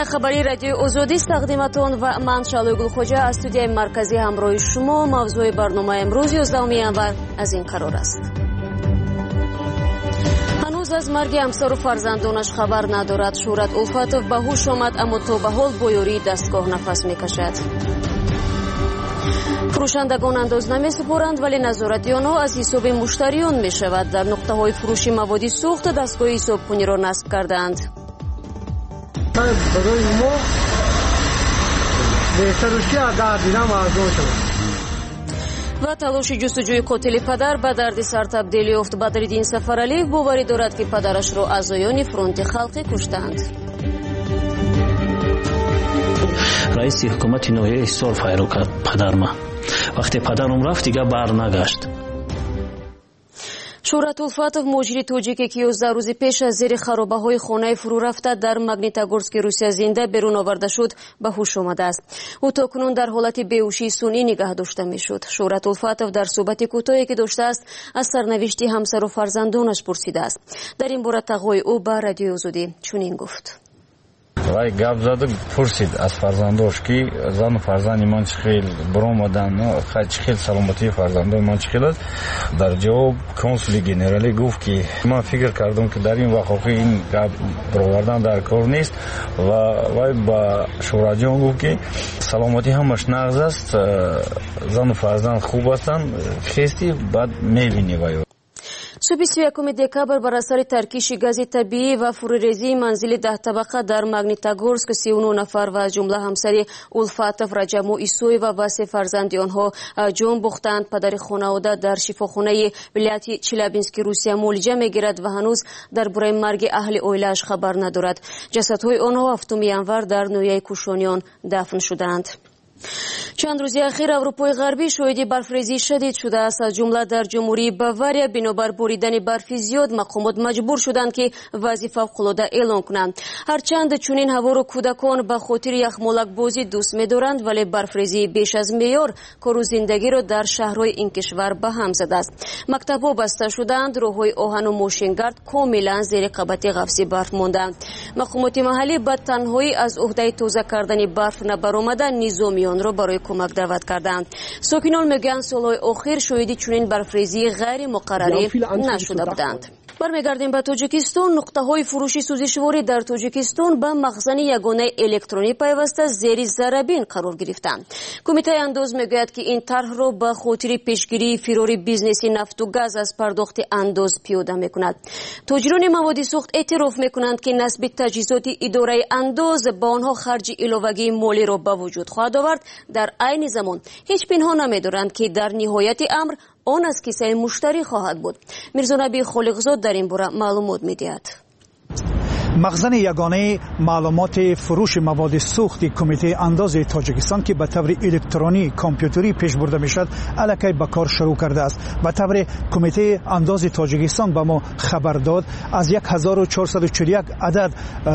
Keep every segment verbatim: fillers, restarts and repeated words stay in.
برنامه خبری رادیو آزادی است. تقدیمتون و من شالوی گلخوجه از استودیوی مرکزی همراه شما. موضوع برنامه امروز یازدهم ینور از این قرار است. هنوز از مرگ همسر و فرزندانش خبر ندارد. شهرت الفتوف به هوش آمد اما تا به حال با یاری دستگاه نفس میکشد. فروشندگان انداز نمی سپارند ولی نظارتیان ها از حساب مشتریان می شود. در نقطه های فروشی مواد سوخت دستگاه حساب کنی را نصب کردند. برای ما بهترشی اگر دیدم ارزان شد. و تلاش جستجوی قاتل پدر به دردسر تبدیل یافت. بدرالدین سفرعلیев باوری دارد که پدرش را اعضایان فرانت خلقی کشتند. رئیس حکومت نوحه احصار فایرو کرد پدر ما. وقتی پدرم رفت دیگه بر نگشت. شهرت الفتوف مهاجر تاجیکی که یازده روز پیش از زیر خرابه های خانه فرو رفته در مگنیتگورسک روسیه زنده بیرون آورده شد به هوش آمده است. او تاکنون در حالت بیهوشی سنی نگه داشته میشد. شهرت الفتوف در صحبت کوتاهی که داشته است از سرنوشت همسر و فرزندانش پرسیده است. در این باره تقوی او به رادیو آزادی چنین گفت: وای گپ زد پرسید از فرزنداش که زن و فرزند من چه خیلی برآمدن، چه خیلی سلامتی فرزندان من چه خیلی است. در جواب کنسول گنرالی گفت که من فکر کردم که در این وقت این گپ برآوردن در کار نیست و وای با شورا جان گفت که سلامتی همش نقض است، زن و فرزند خوب هستند، خیستی بعد میبینی. وای صبح سی و یکم دکبر بر اثر ترکیش گاز طبیعی و فروریزی منزل ده طبقه در مگنیتگورسک سی و نه نفر و از جمله همسر الفتوف رجمو ایسوی و واسه فرزندی آنها جان باختند. پدر خانواده در شفاخانه ولایت چلابینسک روسیه معالجه میگیرد و هنوز درباره مرگ اهل عائله‌اش خبر ندارد. جسدهای آنها هفتم ینور در نویه کوشانیان دفن شدند. چند روزی اخیر اروپای غربی شاهد برفریزی شدید شده است. از جمله در جمهوری باواریا بنابر بریدن برف زیاد مقامات مجبور شدند که وضعیت فوق‌العاده اعلان کنند. هرچند چنین هوا را کودکان به خاطر یخمالک بازی دوست می‌دارند ولی برفریزی بیش از معیار کار و زندگی را در شهرهای این کشور به هم زده است. مکتب‌ها بسته شدند، راه‌های آهن و ماشینگرد کاملا زیر قبضه قفس برف ماندند. مقامات محلی به تنهایی از عهده تازه کردن برف نبرآمده نظامیان را برای کمک دعوت کردند. ساکنان میگن سالهای اخیر شاهد چنین برفریزی غیر مقرری نشده بودند. برمیگردیم به تاجیکستان. نقطه های فروشی سوزشواری در تاجیکستان به مخزن یگانه الکترونی پیوسته زیر ضربین قرار گرفتند. کمیته انداز میگوید که این طرح را به خاطر پیشگیری فرار بیزنس نفت و گاز از پرداخت انداز پیاده میکند. تاجران مواد سوخت اعتراف میکنند که نصب تجهیزات اداره انداز با آنها خرج علاوگی مالی را به وجود خواهد آورد. در عین زمان هیچ پنهان نمیدارند که در نهایت امر آن از کیسه مشتری خواهد بود. میرزا نبی خالقزاد در این باره معلومات میدهد. مخزن یگانه معلومات فروش مواد سوخت کمیته انداز تاجیکستان که به طور الکترونی کامپیوتری پیش برده میشد الکی به کار شروع کرده است. به طور کمیته انداز تاجیکستان به ما خبر داد از هزار و چهارصد و چهل و یک عدد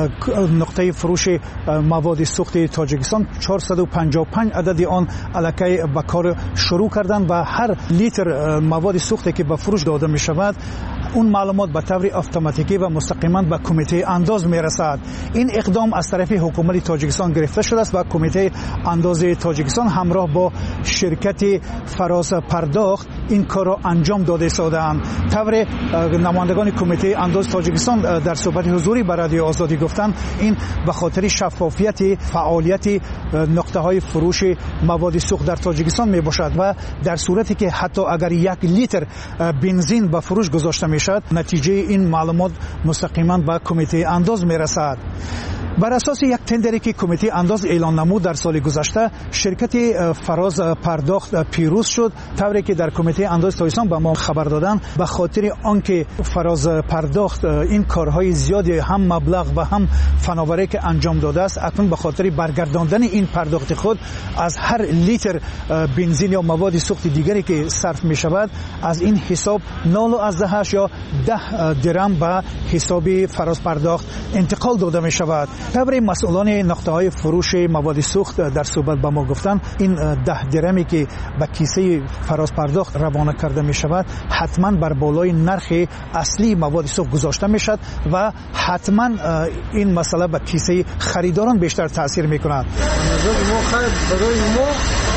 نقطه فروش مواد سوخت تاجیکستان چهارصد و پنجاه و پنج عدد آن الکی به کار شروع کردند و هر لیتر مواد سوختی که به فروش داده می شود اون معلومات به طور اتوماتیکی و مستقیما به کمیته انداز میرسد. این اقدام از طرف حکومت تاجیکستان گرفته شده است و کمیته انداز تاجیکستان همراه با شرکت فراز پرداخت این کار را انجام داده اند. طور نمایندگان کمیته انداز تاجیکستان در صحبت حضوری به رادیو آزادی گفتند این به خاطر شفافیت فعالیت نقطه های فروش مواد سوخت در تاجیکستان می باشد و در صورتی که حتی اگر یک لیتر بنزین به فروش گذاشته می شود نتیجه این معلومات مستقیما به کمیته انداز می رسد. بر اساس یک تندری که کمیته انداز اعلان نمود در سال گذشته شرکت فراز پرداخت پیروز شد. طوری که در کمیته انداز تاجیکستان به ما خبر دادن به خاطر آنکه فراز پرداخت این کارهای زیادی هم مبلغ و هم فناوری که انجام داده است اکنون به خاطر برگرداندن این پرداخت خود از هر لیتر بنزین یا مواد سوخت دیگری که صرف می شود از این حساب نول و هشت یا ده درم به حساب فراز پرداخت انتقال داده می شود. طبری مسئولان نقطه‌های فروش مواد سوخت در صحبت با ما گفتند این ده درمی که به کیسه فراز پرداخت روانه کرده می شود حتما بر بالای نرخ اصلی مواد سوخت گذاشته می شود و حتما این مسئله به کیسه خریداران بیشتر تاثیر می کند. برای ما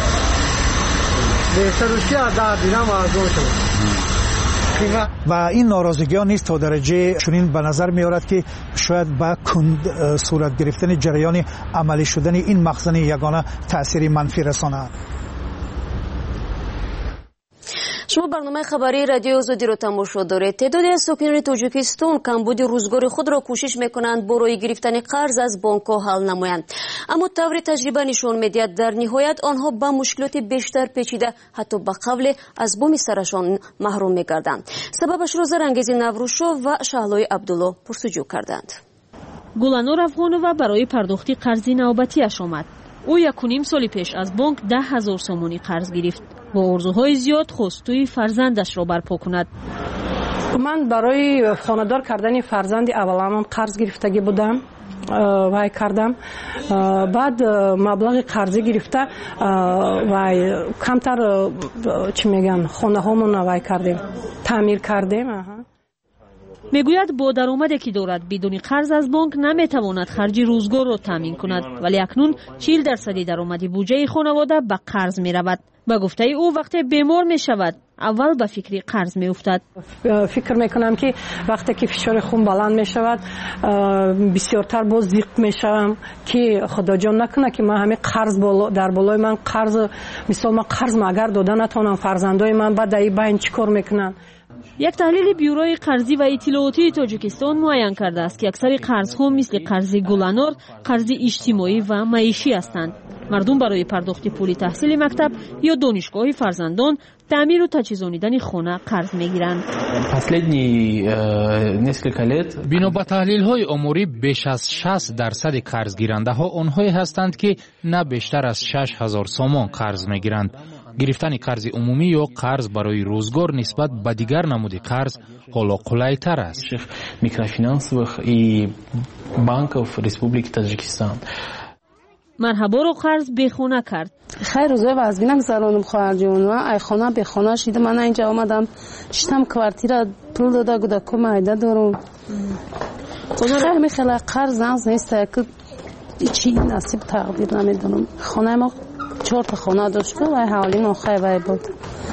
بهتر است ده درم ارزان شود و این ناراضگی ها نیست تا درجه چنین به نظر می آورد که شاید با کند صورت گرفتن جریان عملی شدن این مخزن یگانه تأثیر منفی رساند. شما برنامه خبری رادیو آزادی را تماشا دارید. تعدادی از ساکنان تاجیکستان کمبود روزگار خود را کوشش میکنند برای گرفتن قرض از بانک ها حل نمایند، اما طور تجربه نشان میدهد در نهایت آنها با مشکلات بیشتر پیچیده حتی به قبل از بوم سرشان محروم میگردند. سببش را زرانگیز نوروشو و شهلای عبدالله پرسجو کردند. گلانور افغانова برای پرداخت قرضی نوبتیش آمد. او یک و نیم سال پیش از بانک ده هزار سومانی قرض گرفت. با آرزوهای زیاد خواست توی فرزندش را برپا کند. من برای خانه‌دار کردن فرزند اولم قرض گرفتگی بودم وای کردم، بعد مبلغ قرضی گرفته وای کمتر چی میگن خانه هامون وای کردیم تعمیر کردیم. میگوید با درآمدی که دارد بدون قرض از بانک نمیتواند خرج روزگار را تامین کند، ولی اکنون چهل درصد درآمد بودجه خانواده به قرض می رود. با گفته او وقتی بیمار می شود اول به فکر قرض می افتد. فکر می کنم که وقتی که فشار خون بلند می شود بسیارتر باز ضیق می شوم که خدا جان نکنه که من همه قرض بالا در بالای من قرض مثلا من قرض اگر دادن نتونم فرزندای من بعد در این چیکار میکنن. یک تحلیل بیوروی قرضی و اطلاعاتی تاجیکستان معین کرده است که اکثر قرضها مثل قرض گلانور قرض اجتماعی و معیشی هستند. مردم برای پرداخت پول تحصیل مکتب یا دانشگاه فرزندان، تعمیر و تجهیزانیدن خانه قرض میگیرند. بنا به تحلیل های آماری بیش از شصت درصد قرض گیرنده ها آنهایی هستند که نه بیشتر از شش هزار سومان قرض میگیرند. گرفتن قرض عمومی یا قرض برای روزگار نسبت به دیگر نمود قرض حالا قلای‌تر است. Микрофинансовых и банков Республики Таджикистан. مرحبا رو قرض به خونه کرد. خیر روزای وضعی نگذرانم خواهر جون و ای خانه به خانه شده. من اینجا آمدم شتم کوارتیر پول داده گوده که مایده دارم. خیر میخیلی قرض نز نیست که چی نصیب تقدیر نمیدونم. خانه ما چهار تا خانه داشت و حوالی نخواه وی بود.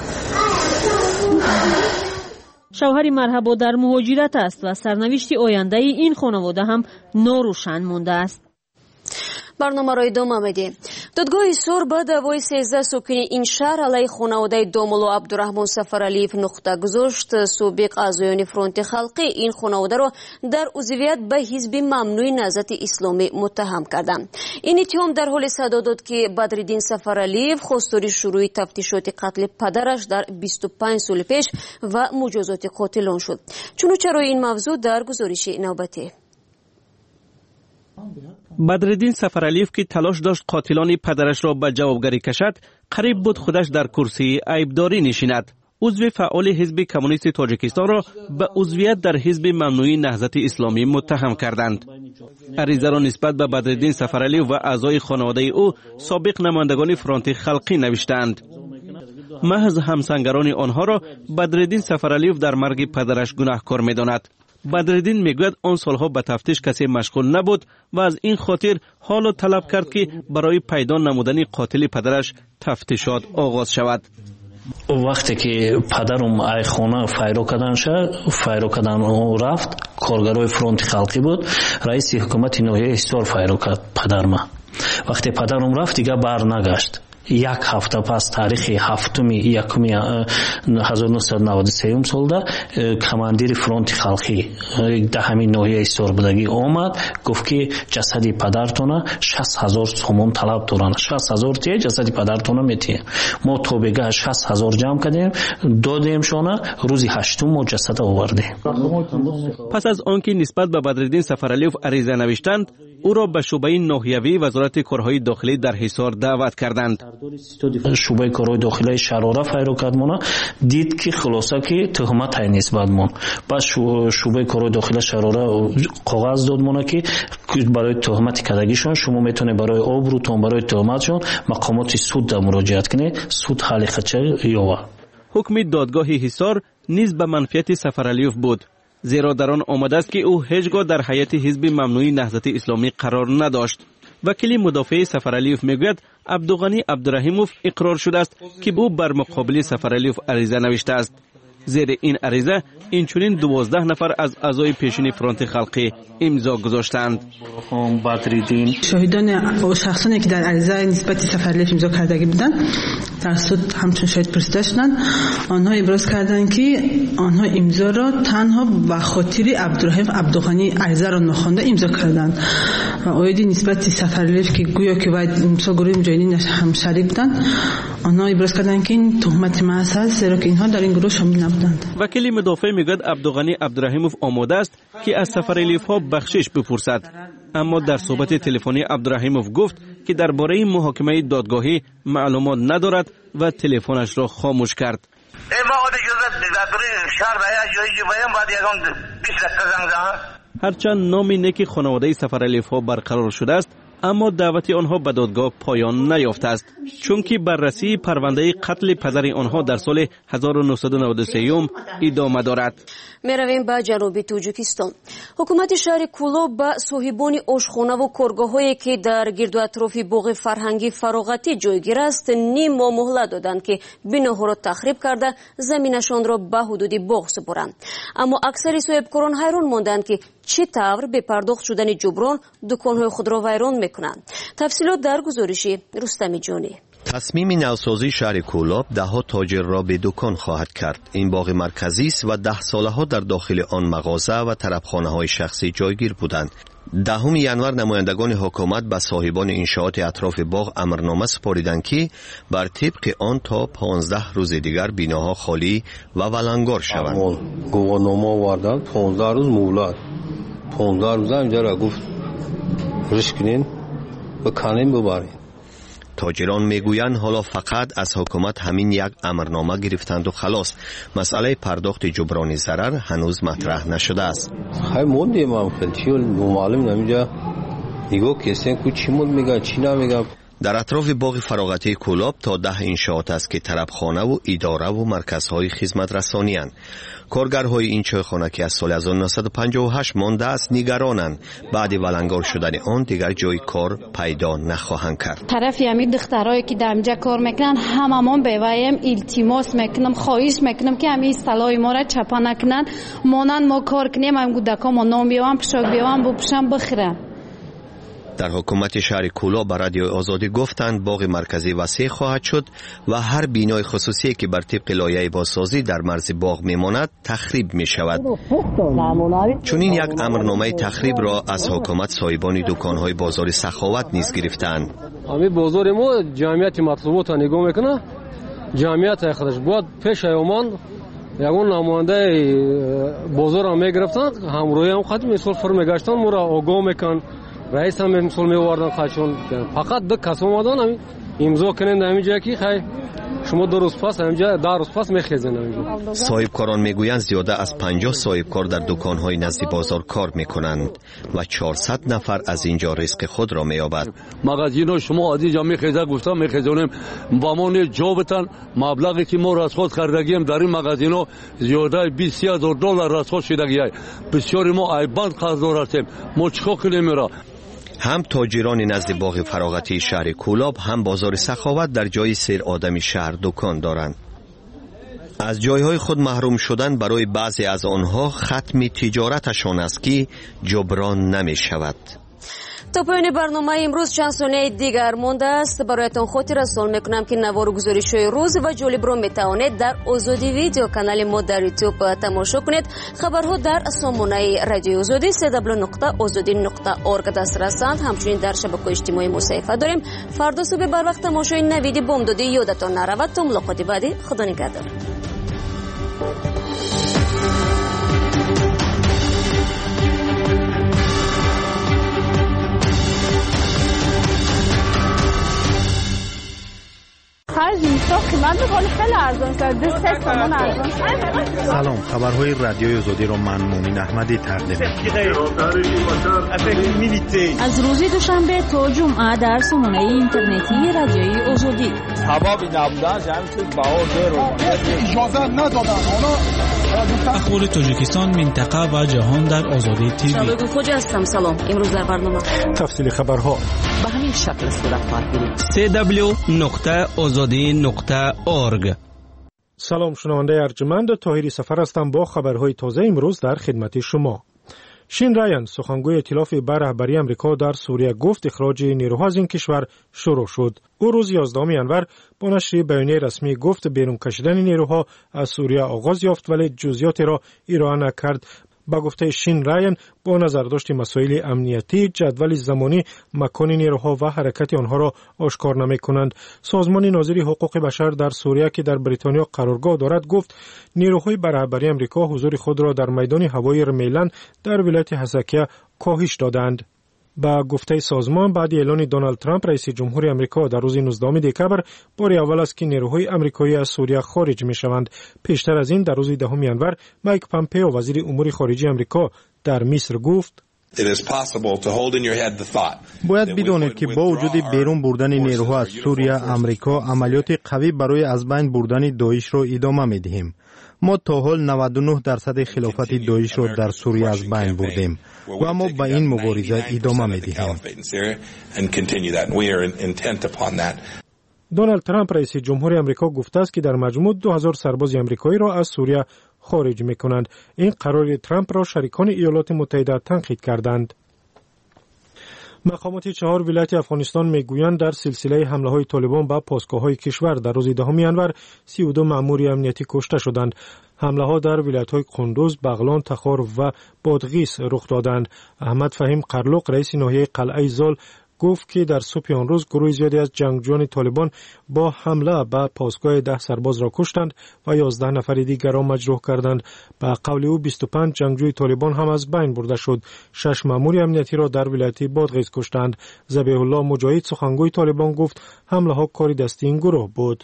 شوهر مرحبا در مهاجرت است و سرنوشت آینده این خانواده هم ناروشن مانده است. برنامه را ادامه میدیم. دادگاه سور با دعوای سیزده ساکن این شهر علیه خانواده دامولو عبدالرحمن سفرعلیف نقطه گذاشت. سابق اعضایان فرانت خلقی این خانواده را در عضویت به حزب ممنوع نهضت اسلامی متهم کردند. این اتهام در حال صدا داد که بدرالدین سفرعلیف خواستار شروع تفتیشات قتل پدرش در بیست و پنج سال پیش و مجازات قاتلان شد. چنانچه این موضوع در گزارش نوبتی. بدرالدین سفرعلیف که تلاش داشت قاتلان پدرش را به جوابگری کشد، قریب بود خودش در کرسی عیبداری نشیند. عضو فعال حزب کمونیست تاجیکستان را به عضویت در حزب ممنوع نهضت اسلامی متهم کردند. عریضه را نسبت به بدرالدین سفرعلیف و اعضای خانواده او سابق نمایندگان فرانت خلقی نوشتند. محض همسنگران آنها را بدرالدین سفرعلیف در مرگ پدرش گناهکار می‌داند. بدرالدین میگوید آن سالها به تفتیش کسی مشغول نبود و از این خاطر حال طلب کرد که برای پیدا نمودن قاتل پدرش تفتیشات آغاز شود. وقتی که پدرم ای خانه فایرو کردن شد، فایرو کردن و رفت، کارگروی فرانت خلقی بود، رئیس حکومت ناحیه استور فایرو کرد پدرم. وقتی پدرم رفت دیگه بر نگشت. یک هفته پس تاریخ هفتم یکم هزار و نهصد و نود و سه سالدا کماندیر فرانت خلقی در همین ناحیه استور بودگی آمد، گفت که جسد پدرتون شصت هزار سوم طلب دارن. شصت هزار تی جسد پدرتون میتیم. ما تو بگه شصت هزار جمع کردیم، دادیم شونه، روزی هشتم ما جسد آوردیم. پس از آنکه نسبت به بدرالدین سفرعلیف عریضه نوشتند، او را به شعبه ناحیوی وزارت کارهای داخلی در حصار دعوت کردند. شعبه کارهای داخلی شراره فایرو کردمونه دید که خلاصه که تهمت های نسبت مون با شعبه کارهای داخلی شراره کاغذ دادمونه که برای تهمت کردگیشون شما میتونه برای آبروتون برای تهمتشون مقامات سود مراجعت کنه، سود حل خچه یاوه. حکم دادگاه حصار نیز به منفیت سفرعلیوف بود، زیرا در آن آمده است که او هیچگاه در هیئت حزب ممنوعی نهضت اسلامی قرار نداشت. وکیل مدافع سفرعلیوف میگوید عبدالغنی عبدالرحیموف اقرار شده است که او بر مقابل سفرعلیوف عریضه نوشته است. زیر این عریضه اینچنین دوازده نفر از اعضای پیشین فرانت خلقی امضا گذاشتند. شاهدان و شخصانی که در عریضه نسبت سفرعلیوف امضا کردگی بودند توسط همچون شاهد پرسیده شدند. آنها ابراز کردند که آنها امضا را تنها به خاطر عبدالرحیم عبدالغنی عریضه را نخوانده امضا کردند و آیدی نسبت سفرعلیوف که گویا که باید امضا گروه مجاهدین هم شریک بودند آنها ابراز کردند که این تهمت محض است، زیرا که اینها در این گروه شامل نبودند. وکیل مدافع میگوید عبدالغنی عبدالرحیموف آماده است که از سفرعلیوف ها بخشش بپرسد، اما در صحبت تلفنی عبدالرحیموف گفت که درباره محاکمه دادگاهی معلومات ندارد و تلفنش را خاموش کرد. هرچند نام نیک خانواده سفرعلیوف ها برقرار شده است، اما دعوت آنها به دادگاه پایان نیافته است، چون که بررسی پرونده قتل پدر آنها در سال هزار و نهصد و نود و سه ادامه دارد. میرویم به جنوبی توجیکستان. حکومت شهر کولوب به صاحبان آشخانه و کارگاه‌هایی که در گرد و اطراف باغ فرهنگی فراغتی جایگیر است نیم ماه مهلت دادند که بناها را تخریب کرده زمینشان را به حدود باغ سپارند. اما اکثر صاحبکاران حیران ماندند که چه طور به پرداخت شدن جبران دکان‌های خود را ویران میکنند. تفصیلات در گزارش رستمی جانی. تصمیم نوسازی شهر کولاب ده ها تاجر را به دکان خواهد کرد. این باغ مرکزی است و ده ساله ها در داخل آن مغازه و طرفخانه های شخصی جایگیر بودند. دهم ینور نمایندگان حکومت به صاحبان انشاءات اطراف باغ امرنامه سپاریدند که بر طبق آن تا پانزده روز دیگر بیناها خالی و ولنگار شوند. گواهینامه آوردند پانزده روز مهلت. پانزده روز اینجا را گفت ریش کنین و کنین ببرین. تاجران میگویند حالا فقط از حکومت همین یک امرنامه گرفتند و خلاص. مسئله پرداخت جبران ضرر هنوز مطرح نشده است. خیلی موندیم هم خیلی چی معلوم نمیجا نگاه کسیم که چی موند میگن چی نمیگن. در اطراف باغ فراغتی کولاب تا ده انشاءات است که طرفخانه و اداره و مرکزهای خدمت رسانی اند. کارگرهای این چایخانه که از سال هزار و نهصد و پنجاه و هشت مانده است نگرانند بعد ولنگار شدن آن دیگر جای کار پیدا نخواهند کرد. طرفی همین دخترایی که در اینجا کار میکنن هممون به ویم التماس میکنم، خواهش میکنم که همین اصطلاح ما را چپا نکنن، مانند ما کار کنیم هم گودکا ما نام بیوام پشاک بیوام بپوشم بخرم. در حکومت شهر کولاب به رادیو آزادی گفتند باغ مرکزی وسیع خواهد شد و هر بینای خصوصی که بر طبق لایحه بازسازی در مرز باغ میماند تخریب می شود. چون این یک امرنامه تخریب را از حکومت صاحبان دکانهای بازار سخاوت نیز گرفتند. همین بازار ما جمعیت مطلوبات نگاه میکنه، جمعیت خودش بود پیش ایمان یگون نماینده بازار هم میگرفتند، همراهی هم خاطر مثال فرم گشتن ما را آگاه میکن. رئیس هم مثال میوردن خواهشون فقط دو کس اومدن همین امضا کنند همینجا که خیلی شما دو روز پس همینجا در روز پس میخیزن همینجا. صاحبکاران میگویند زیاده از پنجاه صاحبکار در دکانهای نزد بازار کار میکنند و چهارصد نفر از اینجا رزق خود را مییابد. مغازینو شما از اینجا میخیزه گفتم میخیزونیم با ما جا بتن مبلغی که ما رسخود کردگیم در این مغازینو زیاده بیست هزار دلار رسخود شدگی بسیاری ما ایبند خریدار هستیم. ما چیکار کنیم را؟ هم تاجران نزد باغ فراغتی شهر کولاب هم بازار سخاوت در جای سیر آدمی شهر دکان دارند. از جایهای خود محروم شدن برای بعضی از آنها ختم تجارتشان است که جبران نمی شود. تا پایان برنامه امروز چند ثانیه دیگر مانده است. برایتان خاطر رسول میکنم که نوار و گزارش‌های روز و جالب را میتوانید در آزادی ویدیو کانال ما در یوتیوب تماشا کنید. خبرها در سامانه رادیو آزادی سی دبلیو نقطه آزادی نقطه اورگ دسترسند. همچنین در شبکه‌های اجتماعی ما صفحه داریم. فردا صبح بر وقت تماشای نوید بامدادی یادتان نرود. تا ملاقات بعدی، خدا نگهدار. من می‌خوام خیلی ارزان شد دو سه تومن ارزان شد. سلام، خبرهای رادیوی آزادی را من مومن احمدی تقدیم می‌کنم. از روز دوشنبه تا جمعه در سامانه اینترنتی رادیوی آزادی. هوایی نبودن جمعیت باور رو اجازه ندادن. اخبار تاجیکستان، منطقه و جهان در آزادی تیوی. شباب خوش هستم. سلام. امروز در برنامه تفصیل خبرها به همین شکل صورت خواهد گرفت. سی دبلیو نقطه آزادی نقطه اورگ. سلام، شنونده ارجمند، طاهری سفر هستم با خبرهای تازه امروز در خدمت شما. شین رایان، سخنگوی ائتلاف به رهبری آمریکا در سوریه، گفت اخراج نیروها از این کشور شروع شد. او روز یازدهم ژانویه با نشر بیانیه رسمی گفت بیرون کشیدن نیروها از سوریه آغاز یافت ولی جزئیات را ارائه نکرد. با گفته شین رایان، با نظر داشت مسائل امنیتی، جدول زمانی، مکان نیروها و حرکت آنها را آشکار نمی کنند. سازمان ناظری حقوق بشر در سوریه که در بریتانیا قرارگاه دارد گفت نیروهای به رهبری آمریکا حضور خود را در میدان هوایی رمیلن در ولایت حسکیه کاهش دادند. با گفته سازمان، بعد اعلان دونالد ترامپ رئیس جمهور آمریکا در روز نوزدهم دکبر، بار اول است که نیروهای آمریکایی از سوریه خارج می شوند. پیشتر از این در روز دهم ژانویه مایک پامپئو وزیر امور خارجه آمریکا در مصر گفت باید بدانید که با وجود بیرون بردن نیروها از سوریه، آمریکا عملیات قوی برای از بین بردن داعش را ادامه می دهیم. ما تا حال نود و نه درصد خلافت داعش را در سوریه از بین بردیم و ما به این مبارزه ادامه می دهیم. دونالد ترامپ رئیس جمهور آمریکا گفته است که در مجموع دو هزار سرباز آمریکایی را از سوریه خارج می کنند. این قرار ترامپ را شریکان ایالات متحده تنقید کردند. مقامات چهار ولایت افغانستان میگویند در سلسله حمله های طالبان به پاسگاه‌های کشور در روز دهم ژانویه سی و دو مأمور امنیتی کشته شدند. حمله ها در ولایت‌های قندوز، بغلان، تخار و بادغیس رخ دادند. احمد فهیم قرلوق رئیس ناحیه قلعه زال گفت که در صبح آن روز گروه زیادی از جنگجویان طالبان با حمله به پاسگاه ده سرباز را کشتند و یازده نفر دیگر را مجروح کردند. به قول او بیست و پنج جنگجوی طالبان هم از بین برده شد. شش مأمور امنیتی را در ولایت بادغیس کشتند. ذبیح الله مجاهد سخنگوی طالبان گفت حمله ها کار دستی این گروه بود.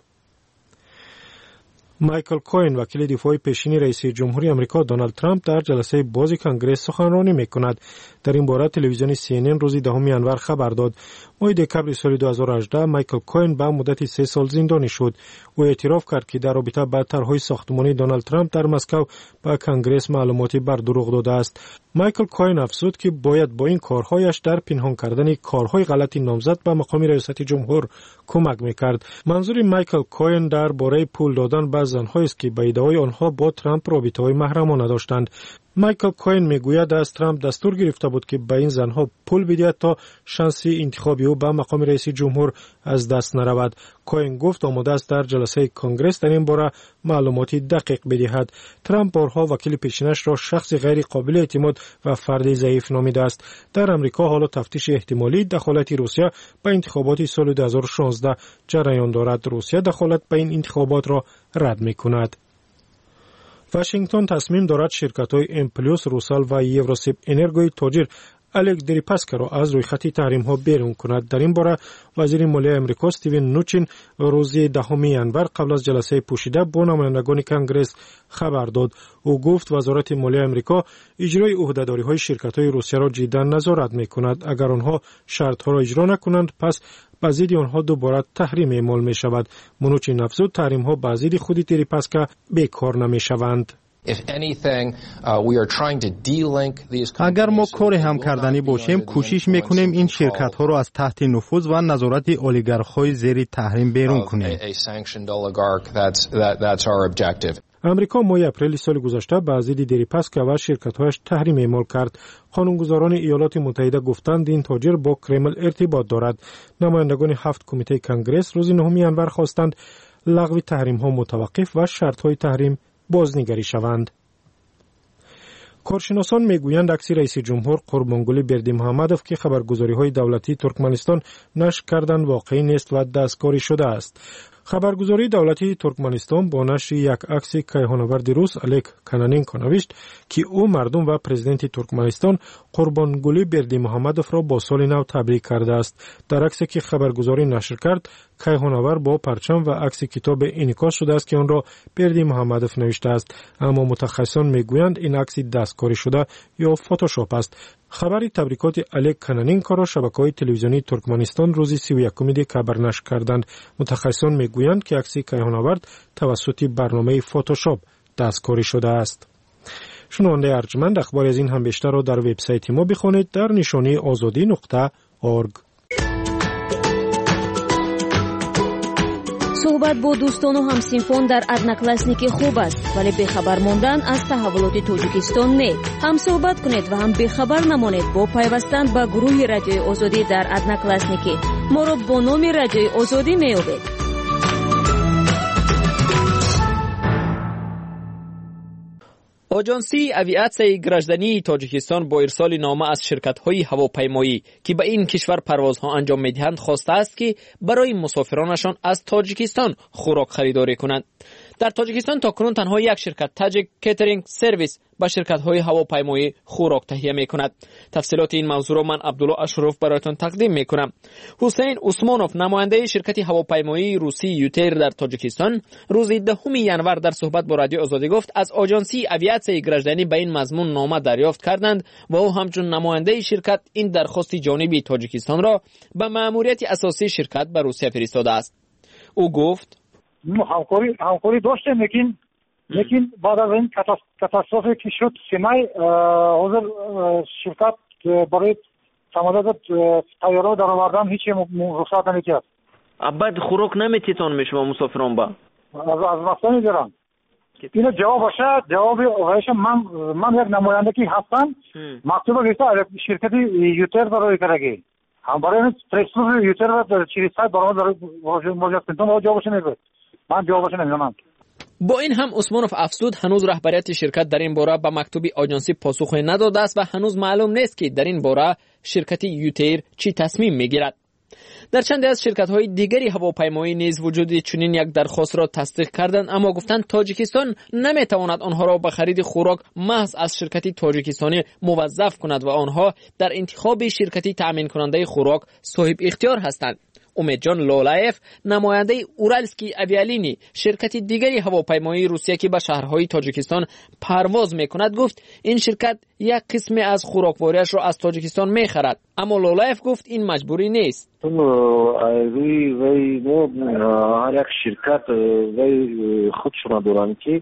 مایکل کوین وکیل دفاعی پیشین رئیس جمهوری آمریکا دونالد ترامپ در جلسه باز کنگره سخنرانی می‌کند. در این باره تلویزیون سی ان ان روز دهم ژانویه خبر داد. ماه دکبر سال دو هزار و هجده مایکل کوین به مدت سه سال زندانی شد. او اعتراف کرد که در رابطه با طرح‌های ساختمانی دونالد ترامپ در مسکو به کنگره معلوماتی بر دروغ داده است. مایکل کوین افزود که باید با این کارهایش در پنهان کردن کارهای غلط نامزد به مقام ریاست جمهور کمک می‌کرد. منظور مایکل کوین درباره پول دادن به زن‌هایی است که به ادعای آنها با ترامپ رابطه‌های محرمانه داشتند. مایکل کوین میگوید از ترامپ دستور گرفته بود که به این زنها پول بدهد تا شانس انتخابی او به مقام رئیس جمهور از دست نرود. کوین گفت آماده است در جلسه کنگره در این باره معلوماتی دقیق بدهد. ترامپ بارها وکیل پیشینش را شخص غیر قابل اعتماد و فرد ضعیف نامیده است. در آمریکا حالا تفتیش احتمالی دخالت روسیه به انتخابات سال دو هزار و شانزده جریان دارد. روسیه دخالت به این انتخابات را رد می‌کند. واشنگتن تصمیم دارد شرکت‌های ام پلوس، روسال و یوروسیب انرژی تاجر الک دریپاسکا را از روی خط تحریم‌ها بیرون کند. در این باره وزیر مالیه آمریکا استیون نوچین روز دهم ژانویه قبل از جلسه پوشیده با نمایندگان کنگره خبر داد. او گفت وزارت مالیه آمریکا اجرای عهده‌داری‌های شرکت‌های روسیه را جداً نظارت می‌کند. اگر آنها شرط‌ها را اجرا نکنند پس به ضد آنها دوباره تحریم اعمال می‌شود. منوچین افزود تحریم‌ها به ضد خود دریپاسکا بیکار نمی‌شوند. اگر ما کار همکردنی باشیم کوشش میکنیم این شرکت ها را از تحت نفوذ و نظارت اولیگارخ های زیر تحریم بیرون کنیم. امریکا ماه اپریل سال گذشته به ضد دریپاسکا و شرکت‌هایش تحریم اعمال کرد. قانونگذاران ایالات متحده گفتند این تاجر با کرمل ارتباط دارد. نمایندگان هفت کمیته کنگره روز نهم ژانویه خواستند لغو تحریم‌ها متوقف و شرط‌های تحریم بازنگری شوند. کارشناسان میگویند عکس رئیس جمهور قربانگلی بردیمحمدوف که خبرگزاری‌های دولتی ترکمنستان نشر کردند واقعی نیست و دستکاری شده است. خبرگزاری دولتی ترکمنستان با نشر یک عکس کیهان‌آورد روس الک کانانینکو نوشت که او مردم و پرزیدنت ترکمنستان قربانگلی بردیمحمدوف را با سال نو تبریک کرده است. در عکسی که خبرگزاری نشر کرد، کیهان‌آور با پرچم و عکس کتاب انعکاس شده است که آن را بردیمحمدوف نوشته است، اما متخصصان میگویند این عکس دستکاری شده یا فتوشاپ است. خبر تبریکات الک کانانینکو را شبکه‌های تلویزیونی ترکمنستان روز سی و یکم دکامبر نشر کردند. متخصصان میگویند که عکس کیهان‌آورد توسط برنامه فتوشاپ دستکاری شده است. شنونده ارجمند، اخبار از این هم بیشتر را در وبسایت ما بخوانید در نشانی آزادی نقطه اورگ. صحبت با دوستان و همسینفان در одноклассники خوب است، ولی بخبر ماندن از تحولات تاجیکستان نه. هم صحبت کنید و هم بخبر نمانید با پیوستن به گروه رادیوی آزادی در одноклассники. ما را با نام رادیوی آزادی می‌یابید. آژانسی اویاسیای گراژدانی تاجیکستان با ارسال نامه از شرکت‌های هواپیمایی که به این کشور پروازها انجام می‌دهند خواسته است که برای مسافرانشان از تاجیکستان خوراک خریداری کنند. در تاجیکستان تاکنون تنها یک شرکت تاجیک کیترینگ سرویس با شرکت‌های هواپیمایی خوراک تهیه می‌کند. تفصیلات این موضوع را من عبدالله اشرف برایتان تقدیم می‌کنم. حسین عثمانوف نماینده شرکت هواپیمایی روسی یوتیر در تاجیکستان روز دهم ینور در صحبت با رادیو آزادی گفت از آژانسی اویاسیای گراژدانی به این مضمون نامه دریافت کردند و او همچون نماینده شرکت این درخواست جانبی تاجیکستان را به مأموریت اساسی شرکت به روسیه فرستاده است. او گفت همکاری همکاری داشتیم، لیکن لیکن بعد از این کاتاستروفی که شد سیمای حاضر شرکت برای سمادات تیاره در آوردن هیچ رخصت نمی‌کرد. بعد خوراک نمیتیتون میشما مسافران با از از وقتی میگیرن. اینو جواب باشه، جواب وایش من من یک نماینده کی هستم. مکتوب گرفته شرکت یوتر برای کرگی. هم برای پرسپوز یوتر و چیزی برای موجود کنم جوابش نمیده. من جوابش نمیدونم. با این هم عثمانوف افزود هنوز رهبریت شرکت در این باره به مکتوب آژانسی پاسخی نداده است و هنوز معلوم نیست که در این باره شرکت یوتیر چی تصمیم میگیرد. در چند از شرکت‌های دیگری هواپیمایی نیز وجود چنین یک درخواست را تصدیق کردند، اما گفتند تاجیکستان نمیتواند آنها را به خرید خوراک محض از شرکتی تاجیکستانی موظف کند و آنها در انتخاب شرکتی تأمین کننده خوراک صاحب اختیار هستند. امیدجان لولایف نماینده اورالسکی اویالینی شرکت دیگری هواپیمایی روسیه که به شهرهای تاجیکستان پرواز میکند گفت این شرکت یک قسم از خوراکواریش را از تاجیکستان میخرد، اما لولایف گفت این مجبوری نیست. روی وی هر یک شرکت وی خودشون دارن که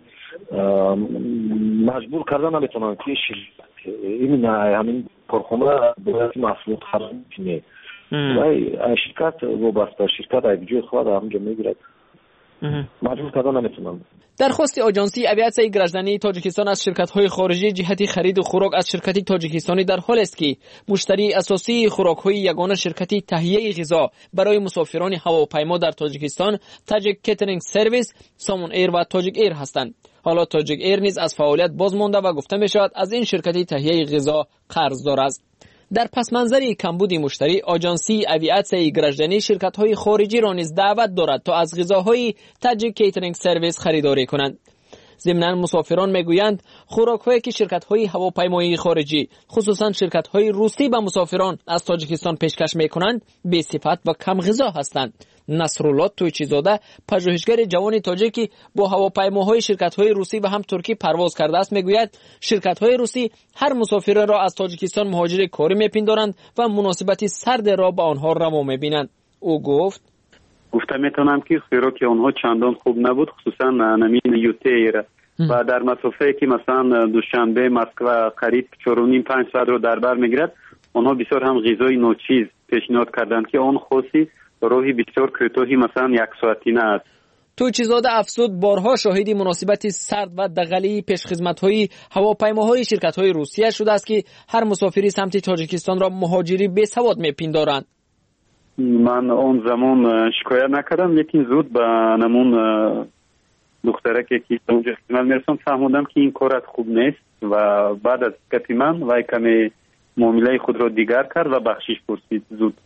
مجبور کردن نمیتونن که شرکت این همین کارخانه باید محصول خرج کنه. وای شرکت وابسته شرکت از جای خود همونجا میگیرد مجبور کردن نمیتونم. درخواست آژانسی اویاسیای گراژدانی تاجیکستان از شرکت‌های خارجی جهت خرید خوراک از شرکت تاجیکستانی در حال است که مشتری اساسی خوراک‌های یگانه شرکت تهیه غذا برای مسافران هواپیما در تاجیکستان تاجیک کیترینگ سرویس، سامون ایر و تاجیک ایر هستند. حالا تاجیک ایر نیز از فعالیت باز مانده و گفته می‌شود از این شرکت تهیه غذا قرضدار است. در پس منظر کمبود مشتری، آژانسی اویاسیای گراژدانی شرکت‌های خارجی را نیز دعوت دارد تا از غذاهای تاجیک کیترینگ سرویس خریداری کنند. ضمناً مسافران میگویند خوراک‌هایی که شرکت‌های هواپیمایی خارجی خصوصاً شرکت‌های روسی به مسافران از تاجیکستان پیشکش می‌کنند بی صفت و کم غذا هستند. نصرالله تویچیزاده پژوهشگر جوان تاجیکی با هواپیماهای شرکت‌های روسی و هم ترکی پرواز کرده است میگوید شرکت‌های روسی هر مسافر را از تاجیکستان مهاجر کاری میپندارند و مناسبت سرد را به آنها روا میبینند. او گفت گفته میتونم که خوراک آنها چندان خوب نبود، خصوصا نمین یوتیر و در مسافه که مثلا دوشنبه مسکو قریب چهار و نیم پنج ساعت رو در بر میگیرد، آنها بسیار هم غذای نوچیز پیشنهاد کردند که آن خاصی راهی بسیار کوتاهی مثلا یک ساعتی نه است. تویچیزاده افزود بارها شاهدی مناسبت سرد و دغلی پیشخدمت‌های هواپیماهای شرکت‌های روسیه شده است که هر مسافری سمت تاجیکستان را مهاجری بی‌سواد میپندارند. من آن زمان شکایت نکردم، لیکن زود به نمون دختره که اونجا خدمت میرسم فهمیدم که این کارت خوب نیست و بعد از کتی من وای کمی معامله خود را دیگر کرد و بخشش پرسید زود.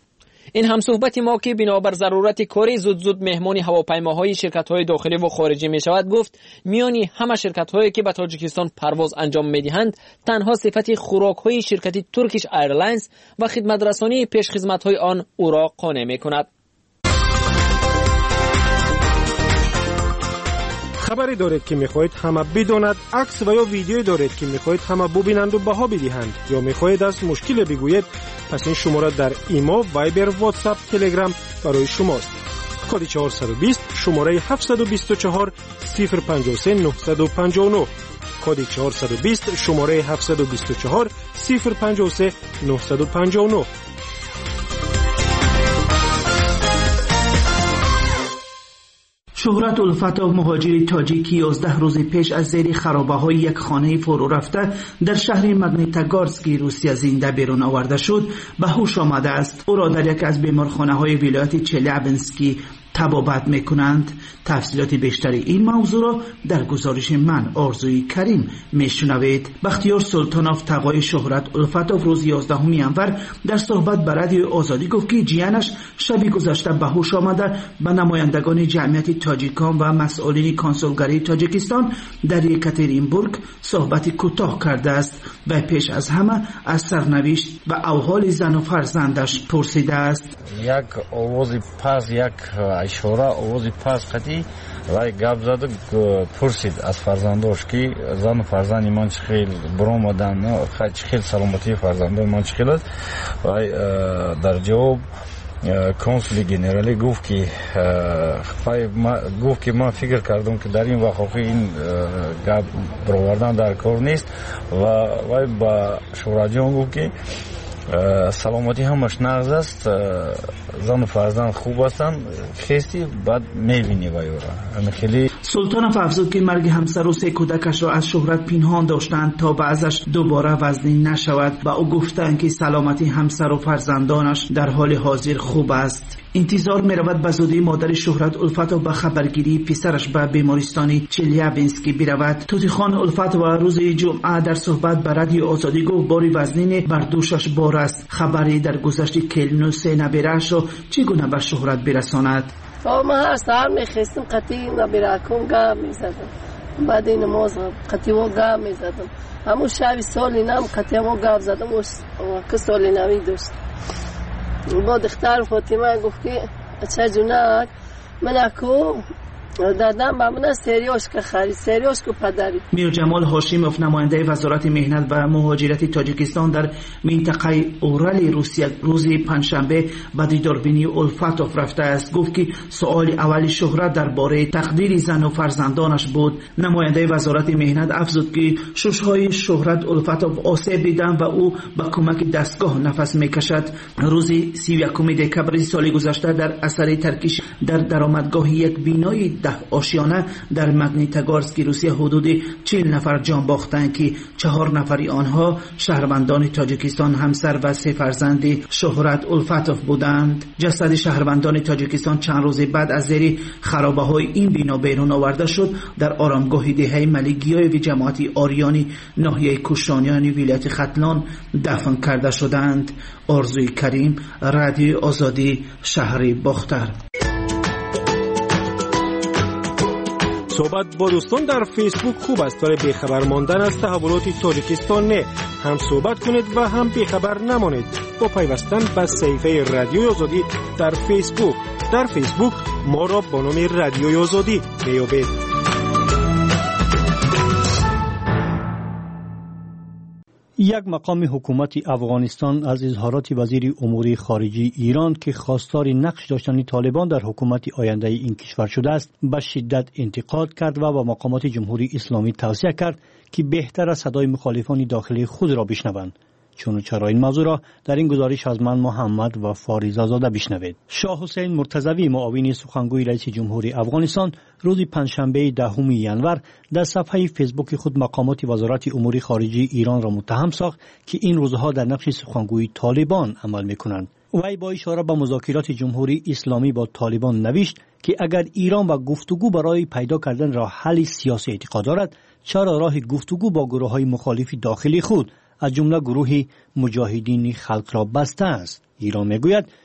این هم صحبت ما که بنابر ضرورت کاری زود زود مهمان هواپیماهای شرکت‌های داخلی و خارجی می شود گفت میانی همه شرکت‌هایی که به تاجیکستان پرواز انجام می‌دهند تنها صفت خوراک‌های شرکتی ترکیش ایرلاینز و خدمترسانی پیش خدمت‌های آن او را قانع می‌کند. خبری دارید که میخواهید همه بداند، عکس و یا ویدیویی دارید که میخواهید همه ببینند و بها بدهند، یا میخواهید از مشکل بگویید، پس این شماره در ایما، وایبر، واتساپ، تلگرام برای شماست. کد چهارصد و بیست شماره هفتصد و بیست و چهار صفر پنجاه و سه نهصد و پنجاه و نه. کد چهارصد و بیست شماره هفتصد و بیست و چهار صفر پنجاه و سه نهصد و پنجاه و نه. شهرت الفتوف مهاجر تاجیکی یازده روز پیش از زیر خرابه‌های یک خانه فرو رفته در شهر ماگنیتوگورسک روسیه زنده بیرون آورده شد به هوش آمده است. او را در یک از بیمارخانه‌های ولایت چلیابینسکی طبابت میکنند. تفصیلات بیشتری این موضوع را در گزارش من آرزوی کریم میشنوید. بختیار سلطانوف تقای شهرت الفتوف روز یازدهم ینور در صحبت به رادیو آزادی گفت که جیانش شبی گذشته به هوش آمده به نمایندگان جمعیت تاجیکان و مسئولین کنسولگری تاجیکستان در یکاترینبورگ صحبت کوتاه کرده است و پیش از همه از سرنوشت و احوال زن و فرزندش پرسیده است. یک آوازی پس یک اشاره آوازی پس قدی وای گپ زد پرسید از فرزنداش که زن و فرزند من چه خیلی برآمدن، چه خیلی سلامتی فرزندان من چه خیلی است. وای در جواب کنسول گنرالی گفت که گفت که من فکر کردم که در این وقت این گپ برآوردن در کار نیست و وای با شوراجیان گفت که سلامتی همش نقض است، زن و فرزند خوب هستند، خیستی بعد میبینی وای را خیلی. سلطانوف افزود که مرگ همسر و سه کودکش را از شهرت پنهان داشتند تا بعضش دوباره وزنی نشود و او گفتند که سلامتی همسر و فرزندانش در حال حاضر خوب است. انتظار می رود به زودی مادر شهرت الفتوف به خبرگیری پسرش به بیمارستان چلیابینسکی برود. توتیخان الفتوف روز جمعه در صحبت به رادیو آزادی گفت باری وزنین بر دوشش بار است. خبری در گذشت کلینو سه نبیرش را چگونه به شهرت برساند؟ ما هر سهر میخستم قطعی نبیرکم گام میزدم، بعد این نماز قطعی و گام میزدم، همون شبی سالی نم قطعی و گام زدم و که سالی نمی دوست. با دختر فاطمه گفت که چه جونک من اکو دادم با من سریوش که خرید سریوش که پدری. میر جمال هاشیموف نماینده وزارت مهنت و مهاجرت تاجیکستان در منطقه اورال روسیه روز پنجشنبه به دیداربینی الفتوف رفته است. گفت که سوال اولی شهرت درباره تقدیر زن و فرزندانش بود. نماینده وزارت مهنت افزود که ششهای شهرت الفتوف آسیب دیدند و او به کمک دستگاه نفس میکشد. روز سی و یکم دکبر سال گذشته در اثر ترکیش در درآمدگاه یک بینای ده آشیانه در ماگنیتوگورسک روسیه حدود چهل نفر جان باختند که چهار نفری آنها شهروندان تاجیکستان همسر و سه فرزند شهرت الفتوف بودند. جسد شهروندان تاجیکستان چند روز بعد از زیر خرابه‌های این بنا بیرون آورده شد در آرامگاه دهه ملیگیای و جماعت آریانی ناحیه کوشانیان ولایت ختلان دفن کرده شدند. آرزوی کریم، رادیو آزادی، شهر باختر. صحبت با دوستان در فیسبوک خوب است، برای بیخبر ماندن از تحولات تاجیکستان نه. هم صحبت کنید و هم بیخبر نمانید با پیوستن به صفحه رادیو آزادی در فیسبوک. در فیسبوک ما را با نام رادیو آزادی میابید. یک مقام حکومت افغانستان از اظهارات وزیر امور خارجه ایران که خواستار نقش داشتن طالبان در حکومت آینده این کشور شده است به شدت انتقاد کرد و با مقامات جمهوری اسلامی توصیه کرد که بهتر است صدای مخالفان داخلی خود را بشنوند. چون و چرا این موضوع را در این گزارش از من محمد و فاریزه زاده بشنوید. شاه حسین مرتضوی معاون سخنگوی رئیس جمهوری افغانستان روز پنجشنبه دهم ینور در صفحه فیسبوک خود مقامات وزارت امور خارجه ایران را متهم ساخت که این روزها در نقش سخنگوی طالبان عمل می‌کنند. وی با اشاره به مذاکرات جمهوری اسلامی با طالبان نوشت که اگر ایران با گفتگو برای پیدا کردن راه حل سیاسی اعتقاد دارد، چرا راه گفتگو با گروه‌های مخالف داخلی خود از جمله گروه مجاهدین خلق را بسته است؟ ایران میگوید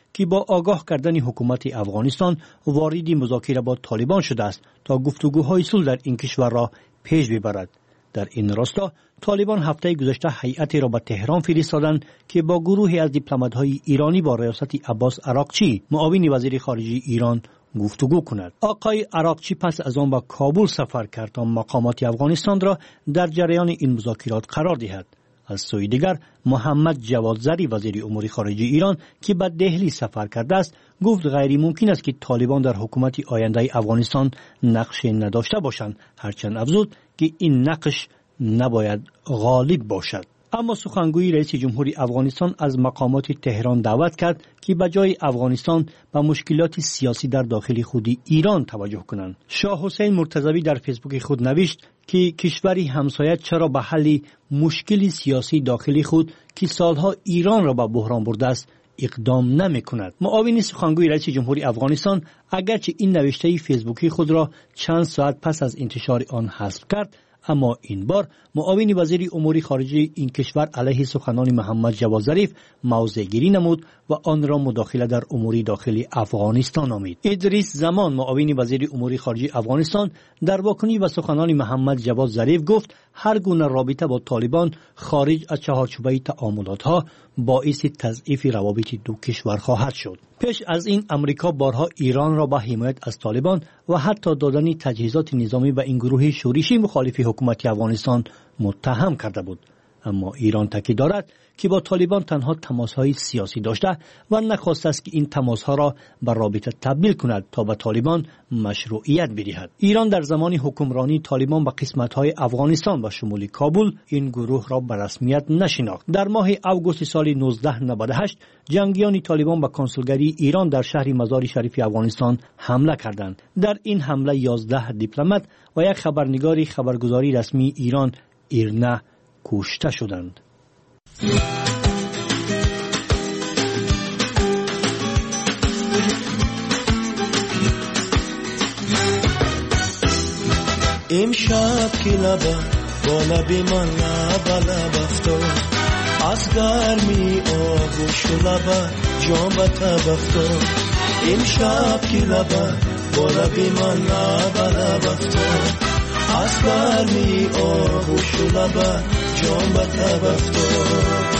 که با آگاه کردن حکومت افغانستان وارد مذاکره با طالبان شده است تا گفتگوهای صلح در این کشور را پیش ببرد. در این راستا طالبان هفته گذشته هیئتی را به تهران فرستادند که با گروهی از دیپلمات‌های ایرانی با ریاست عباس عراقچی معاون وزیر خارجه ایران گفتگو کند. آقای عراقچی پس از آن به کابل سفر کرد تا مقامات افغانستان را در جریان این مذاکرات قرار دهد. از سوی دیگر محمد جواد ظریف وزیر امور خارجه ایران که به دهلی سفر کرده است گفت غیر ممکن است که طالبان در حکومت آینده افغانستان نقش نداشته باشند، هرچند افزود که این نقش نباید غالب باشد. اما سخنگوی رئیس جمهوری افغانستان از مقامات تهران دعوت کرد که به جای افغانستان به مشکلات سیاسی در داخل خود ایران توجه کنند. شاه حسین مرتضوی در فیسبوک خود نوشت که کشوری همسایه چرا به حل مشکل سیاسی داخل خود که سالها ایران را به بحران برده است اقدام نمی کند. معاون سخنگوی رئیس جمهوری افغانستان اگرچه این نوشته فیسبوکی خود را چند ساعت پس از انتشار آن حذف کرد، اما این بار معاون وزیر امور خارجه این کشور علیه سخنان محمد جواد ظریف موضع گیری نمود و آن را مداخله در امور داخلی افغانستان نامید. ادریس زمان معاون وزیر امور خارجه افغانستان در واکنی به سخنان محمد جواد ظریف گفت هر گونه رابطه با طالبان خارج از چهارچوبه تعاملات ها باعث تضعیف روابط دو کشور خواهد شد. پیش از این امریکا بارها ایران را با حمایت از طالبان و حتی دادن تجهیزات نظامی به این گروه شورشی مخالف حکومت افغانستان متهم کرده بود. اما ایران تاکید دارد که با طالبان تنها تماس‌های سیاسی داشته و نخواسته است که این تماس‌ها را به رابطه تبدیل کند تا به طالبان مشروعیت بدهد. ایران در زمان حکمرانی طالبان به قسمت‌های افغانستان و شمول کابل این گروه را به رسمیت نشناخت. در ماه اوگوست سال نوزده نود و هشت جنگیان طالبان به کنسولگری ایران در شهر مزار شریف افغانستان حمله کردند. در این حمله یازده دیپلمات و یک خبرنگار خبرگزاری رسمی ایران ایرنا کشته شدند. امشب که لبه با لبی من لبه لبه افتاد از گرمی آغوش و لبه جان به تب افتاد. امشب که لبه با لبی من لبه لبه افتاد از گرمی آغوش و لبه جان به تب افتاد.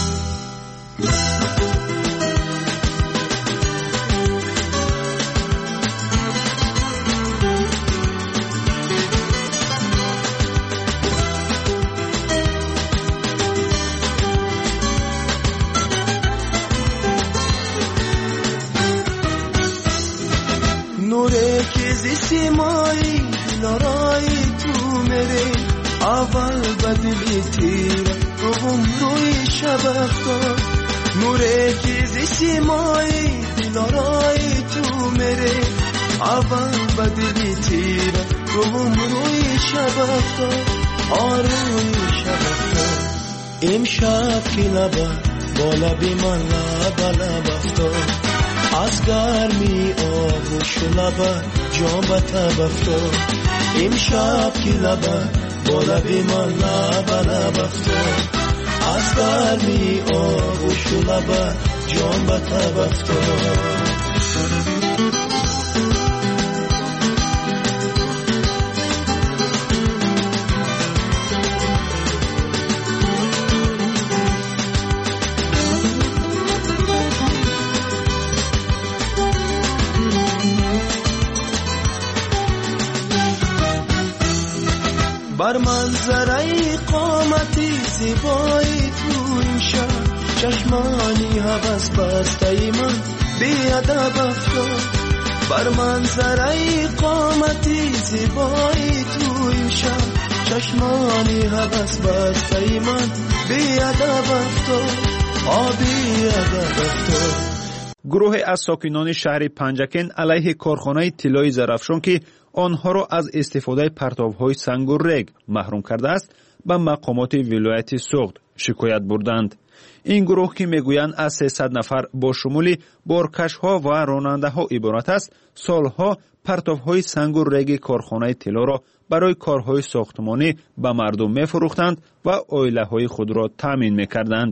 نوره که زی سیمایی دلارایی تو میره اول بدلی تیره روم روی شب افتاد. نوره که زی سیمایی دلارایی تو میره اول بدلی تیره روم روی شب افتاد. آروی شب افتاد. امشب که لبه با لبی من لبه لبه افتاد از گرمی آغوش و لبه جان به تب افتاد. امشب که لبه با لبی من لبه لبه افتاد از گرمی آغوش و لبه جان به تب افتاد. بر منظره قامتی زیبایی تو این شهر چشمانی هوس بسته من بیادب افتاد. بر منظره قامتی زیبایی تو این شهر چشمانی هوس بسته من بیادب افتاد. آبی ادب افتاد. گروه از ساکنان شهر پنجکن علیه کارخانه طلای زرافشان که آنها را از استفاده پرتاب‌های سنگ و ریگ محروم کرده است به مقامات ولایت سوخت شکایت بردند. این گروه که میگویند از سیصد نفر با شمول بارکش‌ها و راننده‌ها عبارت است سالها پرتاب‌های سنگ و ریگ کارخانه طلا را برای کارهای ساختمانی به مردم می‌فروختند و عائله‌های خود را تامین می‌کردند.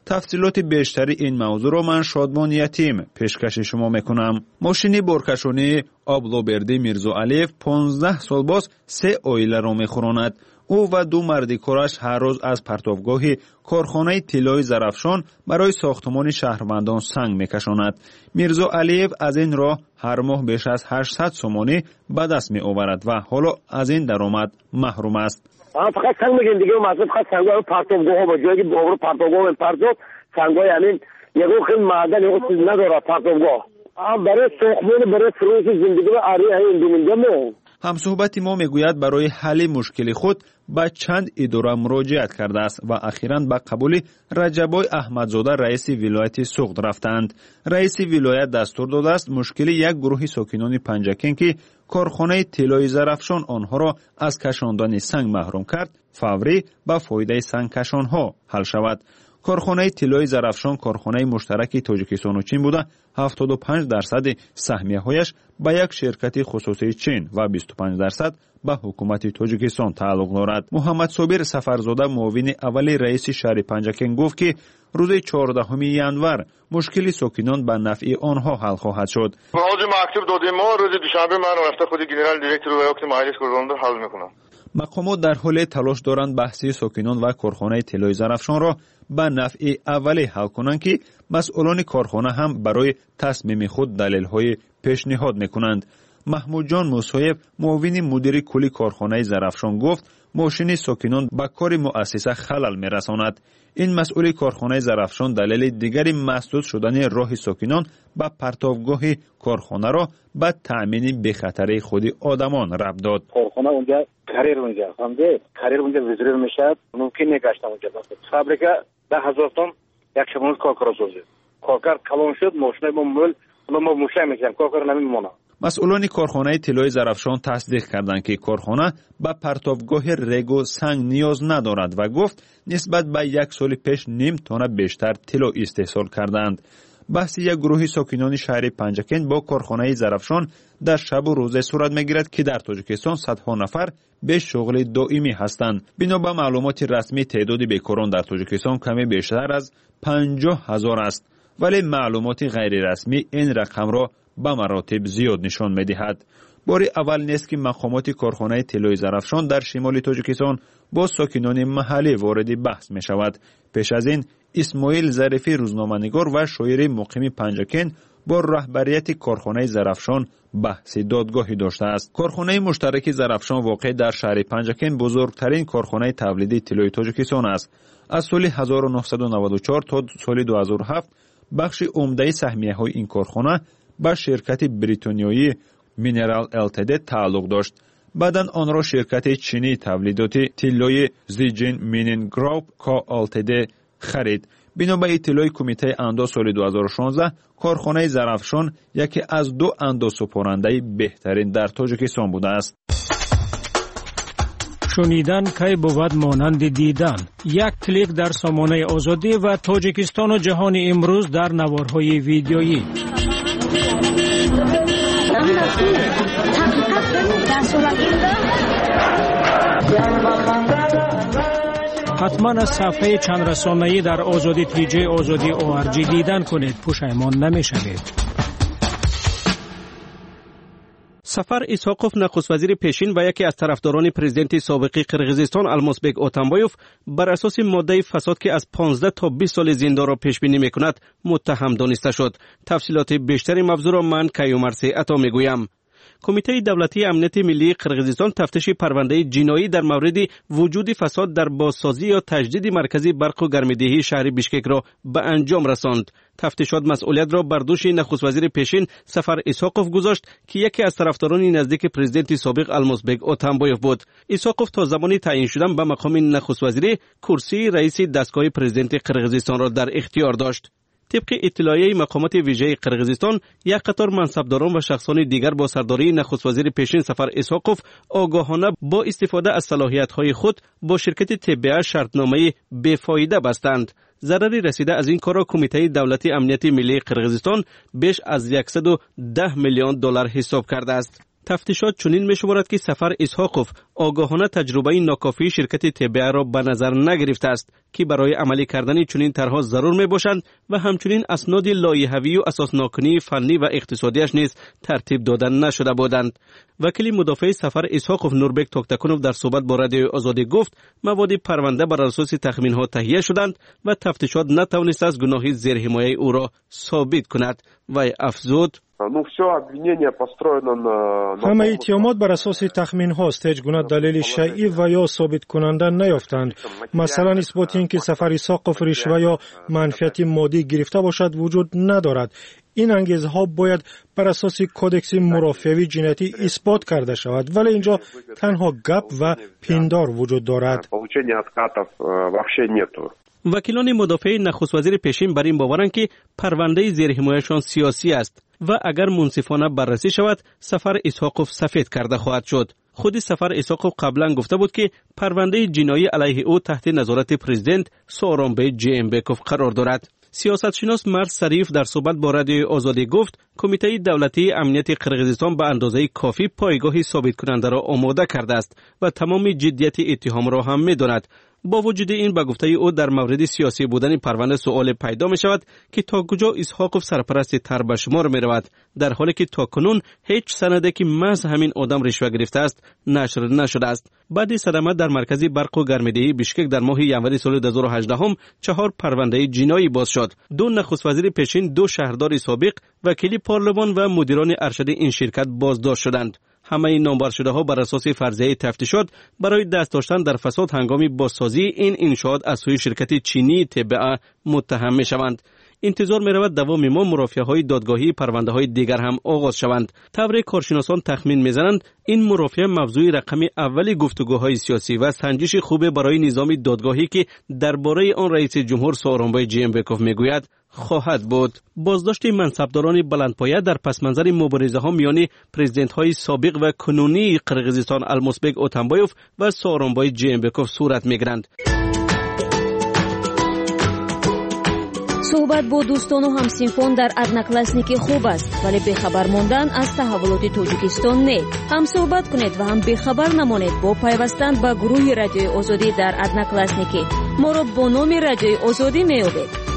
تفصیلات بیشتری این موضوع را من شادمان یتیم پیشکش شما میکنم. ماشین بارکشانی آبلوبردی میرزا علیف پانزده سال باز سه اویله را میخوراند. او و دو مردی کارش هر روز از پرتابگاه کارخانه طلای زرافشان برای ساختمان شهروندان سنگ میکشاند. میرزا علیف از این راه هر ماه بیش از هشتصد سومانی به دست می آورد و حالا از این درآمد محروم است. فقط سنگ میگیم دیگه، مثلا فقط سنگ‌های پرتابگاه با جایی که باور پرتابگاه پرتاب سنگ‌های همین یگو خیلی معدن یگو چیز نداره پرتابگاه. برای ساختمان برای فروش زندگی و آریه این دومینجا همصحبت ما میگوید برای حل مشکل خود به چند اداره مراجعت کرده است و اخیراً به قبول رجبای احمدزاده رئیس ولایت سوخت رفتند. رئیس ولایت دستور داده است مشکل یک گروه ساکنان پنجکین که کارخانه طلای زرافشان آنها را از کشاندن سنگ محروم کرد فوری به فایده سنگ کشانها حل شود. کارخانه طلای زرافشان کارخانه مشترک تاجیکستان و چین بوده هفتاد و پنج درصد سهمیه هایش به یک شرکت خصوصی چین و بیست و پنج درصد به حکومت تاجیکستان تعلق دارد. محمد صابر سفرزاده معاون اول رئیس شهر پنجکین گفت که روز چهاردهم ینور مشکل ساکنان به نفع آنها حل خواهد شد. موضوع مکتوب دادیم ما روز دوشنبه من رفته خود گنرال دیرکتور و وقت مجلس کردند حل میکنم. مقامات در حال تلاش دارند بحث ساکنان و کارخانه طلای زرافشان را به نفع اولی حل کنند که مسئولان کارخانه هم برای تصمیم خود دلیل‌های پیشنهاد میکنند. محمود جان موسویف معاون مدیر کلی کارخانه زرافشان گفت ماشین ساکنان به کار مؤسسه خلل میرساند. این مسئول کارخانه زرافشان دلیل دیگری مسدود شدن راه ساکنان به پرتابگاه کارخانه را به تأمین بخطری خود آدمان ربط داد. کارخانه اونجا کریر اونجا همده کریر اونجا وزیر میشد ممکن نگشتن اونجا فابریکا ده هزار تن یک شبانه کارکار سازه کارکار کلان شد ماشین با مول ما مشای میکنیم کارکار نمیمونه. مسئولان کارخانه طلای زرافشان تصدیق کردند که کارخانه به پرتابگاه ریگ و سنگ نیاز ندارد و گفت نسبت به یک سال پیش نیم تانه بیشتر طلا استحصال کردند. بحث یک گروه ساکنان شهر پنجکین با کارخانه زرافشان در شب و روز صورت میگیرد که در تاجیکستان صدها نفر به شغل دائمی هستند. بنا به معلومات رسمی تعداد بیکاران در تاجیکستان کمی بیشتر از پنجاه هزار است، ولی معلومات غیر رسمی این رقم را به مراتب زیاد نشان می‌دهد. بار اول نیست که مقامات کارخانه طلای زرافشان در شمال تاجیکستان با ساکنان محلی وارد بحث می شود. پیش از این اسماعیل ظریفی روزنامه‌نگار و شاعر مقیم پنجکین با رهبریت کارخانه زرافشان بحث دادگاهی داشته است. کارخانه مشترک زرافشان واقع در شهر پنجکین بزرگترین کارخانه تولیدی طلای تاجیکستان است. از سال هزار و نهصد و نود و چهار تا سال دو هزار و هفت بخش عمده سهمیه‌های این کارخانه به شرکت بریتانیایی مینرال التد تعلق داشت. بعداً آن را شرکت چینی تولیدات طلای زیجین مینین گروپ کا التد خرید. بنا به اطلاع کمیته انداز سال دو هزار و شانزده کارخانه زرافشان یکی از دو اندازه‌سپارنده بهترین در تاجیکستان بوده است. شنیدن کی بود مانند دیدن. یک کلیک در سامانه آزادی و تاجیکستان و جهان امروز در نوارهای ویدیویی. حتما از صفحه چند رسانه‌ای در آزادی تیجی آزادی او ار جی دیدن کنید، پشیمان نمی‌شوید. سفر ایساقوف نخست وزیر پیشین و یکی از طرفداران پرزیدنت سابق قرغیزستان المازبک اتامبایوف بر اساس ماده فساد که از پانزده تا بیست سال زندان را پیش بینی می‌کند متهم دانسته شد. تفصیلات بیشتری موضوع را من کیومرثی عطا می‌گویم. کمیته دولتی امنیت ملی قرغیزستان تفتیش پرونده جنایی در مورد وجود فساد در بازسازی یا تجدید مرکزی برق و گرمدهی شهر بیشکک را به انجام رساند. تفتیشات مسئولیت را بر دوش نخست وزیر پیشین سفر ایساقوف گذاشت که یکی از طرفداران نزدیک پرزیدنت سابق المازبک اتامبایوف بود. ایساقوف تا زمانی تعیین شدن به مقام نخست وزیری کرسی رئیس دستگاه پرزیدنت قرغیزستان را در اختیار داشت. طبق اطلاعیه مقامات ویژه قرغیزستان یک قطار منصبداران و شخصان دیگر با سرداری نخست وزیر پیشین سفر ایساقوف آگاهانه با استفاده از صلاحیت‌های خود با شرکت تبع شرطنامه بی‌فایده بستند. ضرری رسیده از این کار را کمیته دولتی امنیت ملی قرغیزستان بیش از صد و ده میلیون دلار حساب کرده است. تفتیشات چنین می‌شمارد که سفر اسحاقوف آگاهانه تجربه ناکافی شرکت تبع را به نظر نگرفته است که برای عملی کردن چنین طرح‌ها ضرور میباشند و همچنین اسناد لایحه‌ای و اساسناکنی فنی و اقتصادیش نیز ترتیب داده نشده بودند. وکیل مدافع سفر اسحاقوف نوربک توکتکونوف در صحبت با رادیو آزادی گفت مواد پرونده بر اساس تخمین‌ها تهیه شدند و تفتیشات نتوانست از گناه زیرحمایه او را ثابت کند و افزود همه اتهامات بر اساس تخمین هاست، هیچ گونه دلیل شیعی و یا ثابت کننده نیافتند. مثلا اثبات اینکه سفر اسحاقوف رشوه یا منفعت مادی گرفته باشد وجود ندارد. این انگیزه ها باید بر اساس کودکس مرافعه جنایتی اثبات کرده شود، ولی اینجا تنها گپ و پندار وجود دارد. وکیلان مدافع نخست وزیر پیشین بر این باورند که پرونده زیرحمایه‌شان سیاسی است و اگر منصفانه بررسی شود سفر اسحاقوف سفید کرده خواهد شد. خود سفر اسحاقوف قبلا گفته بود که پرونده جنایی علیه او تحت نظارت پرزیدنت سورونبای جیمبکوف قرار دارد. سیاستشناس مرد صریف در صحبت با رادیو آزادی گفت کمیته دولتی امنیت قرقیزستان به اندازه کافی پایگاه ثابت کننده را آماده کرده است و تمام جدیت اتهام را هم می‌داند. با وجود این به گفته او در مورد سیاسی بودن پرونده سوال پیدا می شود که تا کجا اسحاقوف سرپرست تر به شمار می رود، در حالی که تا کنون هیچ سنده که محض همین آدم رشوه گرفته است نشر نشده است. بعد صدمه در مرکز برق و گرمایدهی بشکک در ماه ینوری سال دو هزار و هجده هم چهار پرونده جنایی باز شد. دو نخست وزیر پیشین، دو شهردار سابق، وکیل پارلمان و مدیران ارشد این شرکت بازداشت شدند. همه این نامبر شده ها بر اساس فرضیه تفتیشات برای دست داشتن در فساد هنگامی بازسازی این انشاءات از سوی شرکت چینی تبع متهم می شوند. انتظار می رود دوام ما مرافعه های دادگاهی پرونده های دیگر هم آغاز شوند. طور کارشناسان تخمین می زنند این مرافعه موضوع رقم اول گفتگوهای سیاسی و سنجش خوب برای نظام دادگاهی که درباره آن رئیس جمهور سورونبای جیمبکوف می گوید خواهد بود. بازداشت منصبداران بلندپایه در پس منظر مبارزه ها میان پرزیدنت های سابق و کنونی قرقیزستان المسبک اوتنبایوف و سورونبای جیمبکوف صورت میگیرند. صحبت با دوستان و همسینفون در ادناکلاسنیک خوب است، ولی بخبر ماندن از تحولات تاجیکستان نه. هم صحبت کنید و هم بخبر نمانید با پیوستن به گروه رادیوی آزادی در ادناکلاسنیک. ما را با نام رادیوی آزادی میابید.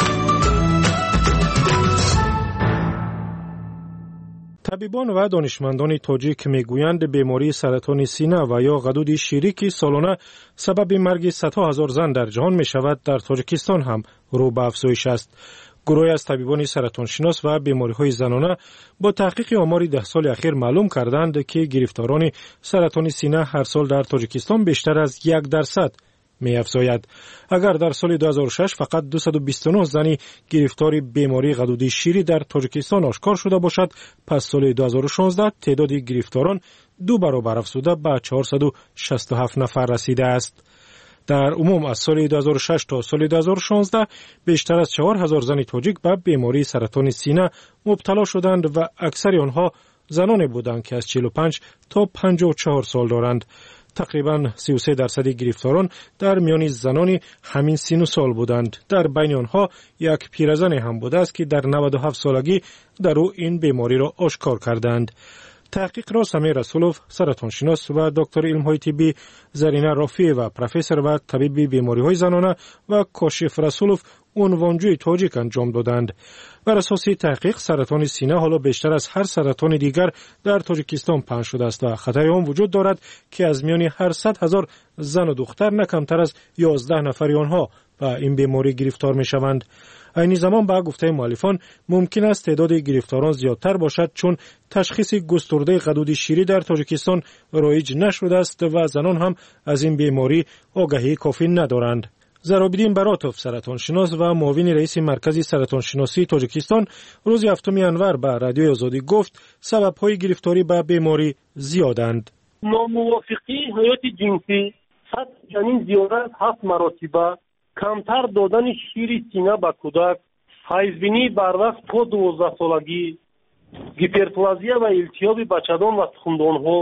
طبیبان و دانشمندان تاجیک میگویند بیماری سرطان سینه و یا غدود شیری که سالانه سبب مرگ صدها هزار زن در جهان می شود در تاجیکستان هم رو به افزایش است. گروهی از طبیبان سرطان شناس و بیماری های زنانه با تحقیق آمار ده سال اخیر معلوم کردند که گرفتاران سرطان سینه هر سال در تاجیکستان بیشتر از یک درصد می افزاید. اگر در سال دو هزار و شش فقط دویست و بیست و نه زنی گرفتار بیماری غدود شیری در تاجیکستان آشکار شده باشد، پس سال دو هزار و شانزده تعداد گرفتاران دو برابر افزوده به چهارصد و شصت و هفت نفر رسیده است. در عموم از سال دو هزار و شش تا سال دو هزار و شانزده بیشتر از چهار هزار زن تاجیک به بیماری سرطان سینه مبتلا شدند و اکثر آنها زنانی بودند که از چهل و پنج تا پنجاه و چهار سال دارند. تقریباً سی و سه درصد گرفتاران در میان زنانی همین سن و سال بودند. در بین آنها یک پیرزن هم بوده است که در نود و هفت سالگی در او این بیماری را آشکار کردند. تحقیق را سمی رسولوف، سرطانشناس و دکتر علم‌های طبی زرینه رافی و پروفسور و طبیب بیماری‌های زنانه و کاشف رسولوف عنوانجوی تاجیک انجام دادند. بر اساس تحقیق سرطان سینه حالا بیشتر از هر سرطان دیگر در تاجیکستان پنهان شده است و خطر آن وجود دارد که از میان هر صد هزار زن و دختر نه کمتر از یازده نفر آنها به این بیماری گرفتار می شوند. این زمان به گفته مؤلفان ممکن است تعداد گرفتاران زیادتر باشد چون تشخیص گسترده غدود شیری در تاجیکستان رایج نشده است و زنان هم از این بیماری آگاهی کافی ندارند. زرابیدین براتوف، سرطان شناس و معاون رئیس مرکز سرطان شناسی تاجیکستان، روز هفتم ینور به رادیو آزادی گفت سبب‌های گرفتاری به بیماری زیادند. ناموافقی حیات جنسی سطح جنین زیاده از هفت مراتبه، کمتر دادن شیر سینه به کودک، حیضبینی بر وقت تا دوازده سالگی، هیپرپلازیا و التیاب بچه‌دان و تخمدان‌ها،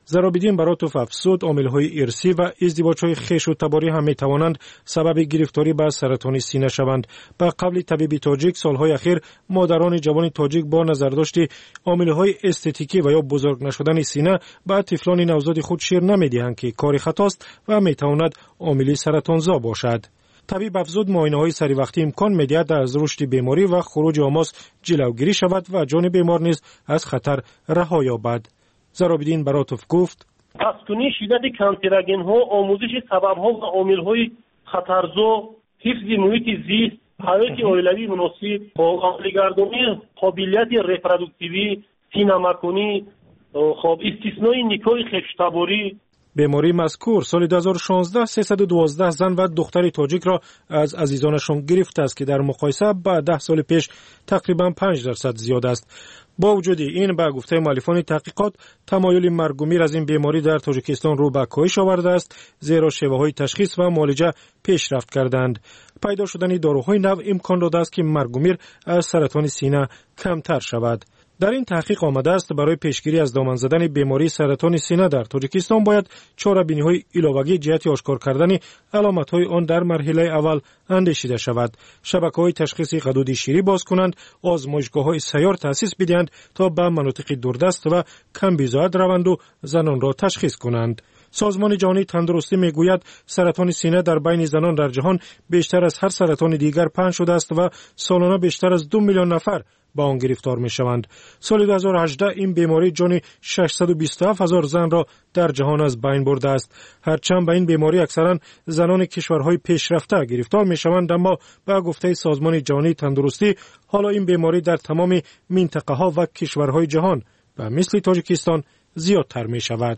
زرابیدین براتوف افزود عامل‌های ارثی و ازدواج‌های خویش و تباری هم می‌توانند سبب گرفتاری به سرطان سینه شوند. به قبل طبیب تاجیک سالهای اخیر مادران جوان تاجیک با نظرداشت عامل‌های استتیکی و یا بزرگ نشدن سینه به طفلان نوزاد خود شیر نمی‌دهند که کاری خطاست و می‌تواند عامل سرطانزا باشد. طبیب افزود معاینه‌های سری وقتی امکان می‌دهد از رشد بیماری و خروج آماس جلوگیری شود و جان بیمار نیز از خطر رها یابد. زرابیدین براتوف گفت: پستونی شدت کانسرگن‌ها، آموزش سبب‌ها و عامل‌های خطرزا، حفظ محیط زیست، حیات عائلوی مناسب، عامل‌گردانی قابلیت رپرودوکتیوی، سینه‌مکانی، خب استثنای نیکای خویش‌تباری. بیماری مذکور سال دو هزار و شانزده سیصد و دوازده زن و دختر تاجیک را از عزیزانشان گرفته است که در مقایسه با ده سال پیش تقریبا پنج درصد زیاد است. با وجود این به گفته مؤلفان تحقیقات تمایل مرگ و میر از این بیماری در تاجیکستان رو به کاهش آورده است، زیرا شیوه‌های تشخیص و معالجه پیشرفت کردند. پیدا شدن داروهای نو امکان داده است که مرگ و میر از سرطان سینه کمتر شود. در این تحقیق آمده است برای پیشگیری از دامن زدن بیماری سرطان سینه در تاجیکستان باید چاره‌بینی‌های علاوه‌ای جهت آشکار کردن علامت‌های آن در مرحله اول اندیشیده شود. شبکه‌های تشخیصی غدود شیری باز کنند، آزمایشگاه‌های سیار تأسیس بدهند تا به مناطق دوردست و کم بیزاد روند و زنان را تشخیص کنند. سازمان جهانی تندرستی میگوید سرطان سینه در بین زنان در جهان بیشتر از هر سرطان دیگر پنهان شده است و سالانه بیشتر از دو میلیون نفر با آن گرفتار می شوند. سال دو هزار و هجده این بیماری جان ششصد و بیست و هفت هزار زن را در جهان از بین برده است. هرچند به این بیماری اکثرا زنان کشورهای پیشرفته گرفتار می شوند، اما به گفته سازمان جهانی تندرستی حالا این بیماری در تمام منطقه ها و کشورهای جهان و مثل تاجیکستان زیادتر می شود.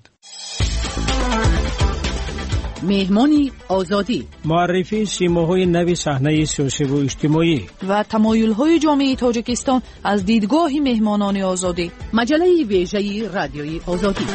مهمانی آزادی، معرفی سیماهای نوی صحنه سیاسی و اجتماعی و تمایل‌های جامعه تاجیکستان از دیدگاه مهمانان آزادی. مجله ویژه رادیوی آزادی.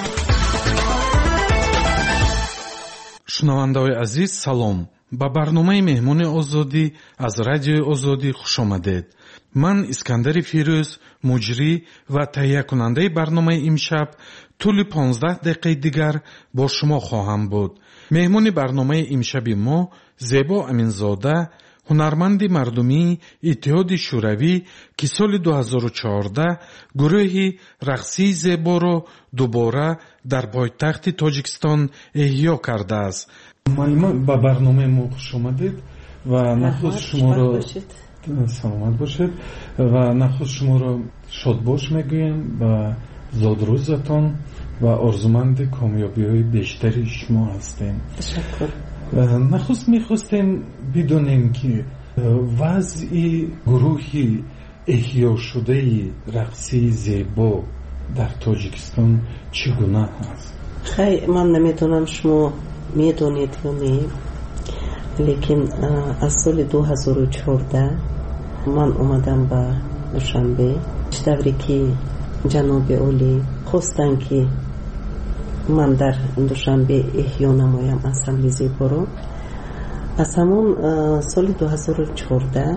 шунавандаҳои азиз салом. ба барномаи меҳмони озодӣ аз радиои озодӣ хуш омадед. ман искандари фирӯз муҷрӣ ва таҳия кунандаи барномаи имшаб тӯли понздаҳ дақиқаи дигар бо шумо хоҳам буд. меҳмони барномаи имшаби мо зебо аминзода, ҳунарманди мардумии иттиҳоди шӯравӣ ки соли ду ҳазору чаҳордаҳ гурӯҳи рақсии зеборо дубора дар пойтахти тоҷикистон эҳё кардааст. маълума ба барномаи мо хуш омадед ва нахуст шуморо саломат бошед ва нахуст шуморо шодбош мегӯем ба зодрӯзатон ва орзуманди комёбиҳои бештари шумо ҳастем. нахуст мехостем бидонем ки вазъи гурӯҳи эҳёшудаи рақсии зебо дар тоҷикистон чӣ гуна ҳаст? хай ман наметавонам шумо медонед ё не, лекин аз соли ду ҳазору чаҳордаҳ ман омадам ба душанбе давре ки ҷаноби олӣ хостанд ки ман дар душанбе эҳё намоям ансамбли зеборо. аз ҳамон соли ду ҳазору чаҳордаҳ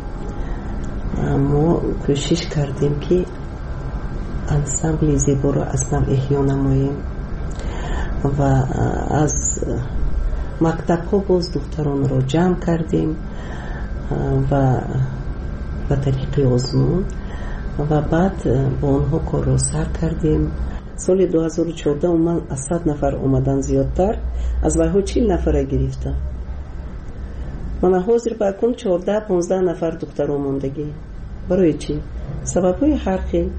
мо кӯшиш кардем ки ансамбли зеборо аз нав эҳё намоем ва аз мактабҳо боз духтаронро ҷамъ кардем ва ба тариқи озмун ва баъд бо онҳо корро сар кардем. соли ду ҳазору чаҳордаҳ умуман аз сад нафар омадан зиёдтар, аз вайҳо чил нафара гирифта. мана ҳозир ба акун чаҳордаҳ понздаҳ нафар духтаро мондагӣ. барои чӣ? сабабҳои ҳар хел.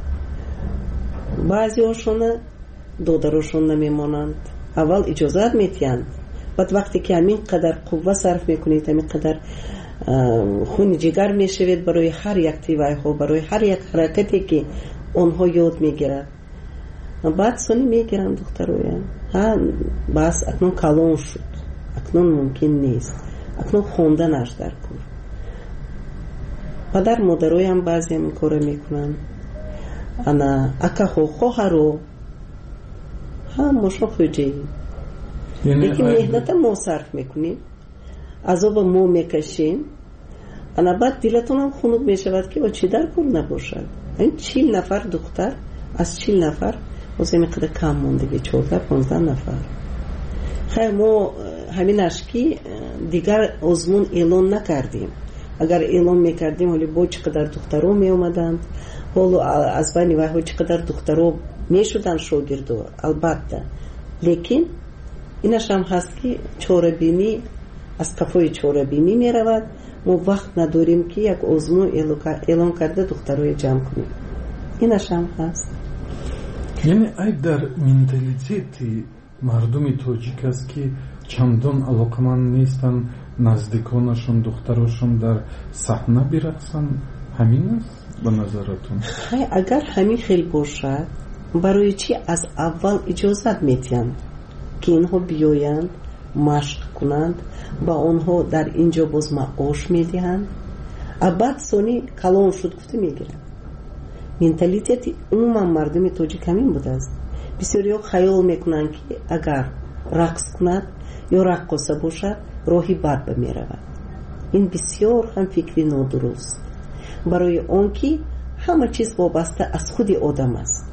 баъзеҳошона додарошон намемонанд, аввал иҷозат метиҳанд, баъд вақте ки ҳамин қадар қувва сарф мекунед, ҳамин қадар хуни ҷигар мешавед барои ҳар як тивайҳо, барои ҳар як ҳаракате ки онҳо ёд мегиранд, баъд сони мегиранд духтароям. ҳа бас акнун калон шуд, акнун мумкин нест, акнун хонданаш дар кор. падар модароям баъзеам ин кора мекунанд. ана акаҳо хоҳаро ҳа мошо хуҷаем, лекин меҳната мо сарф мекунем, азоба мо мекашем, ана баъд дилатонам хунук мешавад ки очи дар кор набошад. ин чил нафар духтар аз чил нафар باز اینقدر کم موندگی چهارده پانزده نفر. خیر ما همینش که دیگر آزمون اعلان نکردیم. اگر اعلان میکردیم ولی با چقدر دخترها می اومدند، حالا از بین وحی چقدر دخترها می شدن شاگردو البته، لیکن اینش هم هست که چاره‌بینی از کفای چاره‌بینی می رود. ما وقت نداریم که یک آزمون اعلان کرده دخترهای جمع کنیم. اینش هم هست. یعنی ای در منتالیتی مردم تاجیک است که چندان علاقمند نیستن نزدیکانشون دختراشون در صحنه برقصن، همین است به نظرتون؟ اگر همین خیلی باشد برای چی از اول اجازت میتیند که اینها بیایند مشق کنند، با آنها در اینجا باز معاش میدهند، بعد سونی کلان شد گفته میگیرند. منتالیتی عموما مردم تاجیک همین بوده است. بسیاری ها خیال میکنند که اگر رقص کند یا رقاصه باشد راهی بد بمیرود. این بسیار هم فکری نادرست، برای آن که همه چیز وابسته از خود آدم است.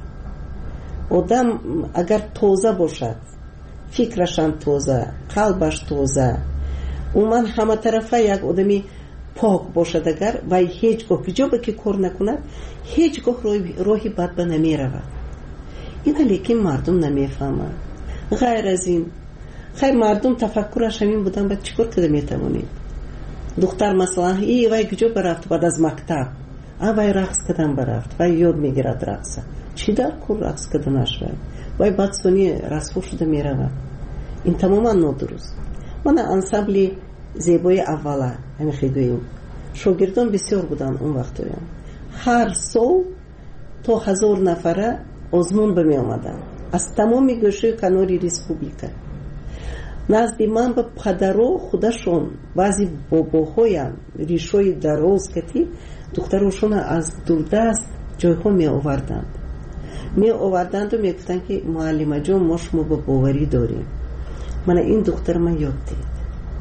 آدم اگر تازه باشد، فکرش هم تازه، قلبش تازه، عموما همه طرفه یک آدمی پاک باشد اگر و هیچگاه کجا به که کار نکند هیچگاه راهی بد به نمی رود. این لیکن مردم نمی فهمند. غیر از این خیلی مردم تفکرش همین بودن باید چیکار کده می توانید؟ دختر مثلا ای وای کجا برفت بعد از مکتب وای رقص کدن برفت وای یاد میگیرد رقصه، چی در کن رقص کدنش وای وای بعد سونی رسفو شده می رود. این تماما نادرست. من انسامبلی زیبای اوله همین خیدویم شاگردان بسیار بودن اون وقت هم. هر سال تا هزار نفره آزمون به می آمدن از تمامی گوشه کناری ریسپوبلیکا. نزدی من به پدرو خودشون بعضی باباهایم ریشوی دراز کتی دخترشون از دوردست جایها می آوردند می آوردند و می گفتن که معلمه جان ما شما به باوری داریم. من این دختر من یاد دید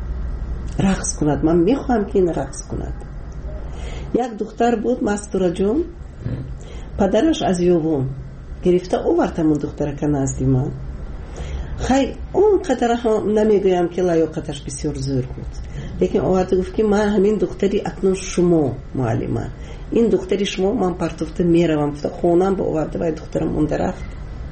رقص کند، من می خواهم که این رقص کند. یک دختر بود مستوره جان، پدرش از یوون گرفته آوردم اون دختر که نزدی من. خیلی اون قدر هم نمیگویم که لیاقتش بسیار زور بود، لیکن آورده گفت که من همین دختری اکنون شما معلمه، این دختری شما من پرتوفته میروم خونم با آورده و دخترم اون درخت.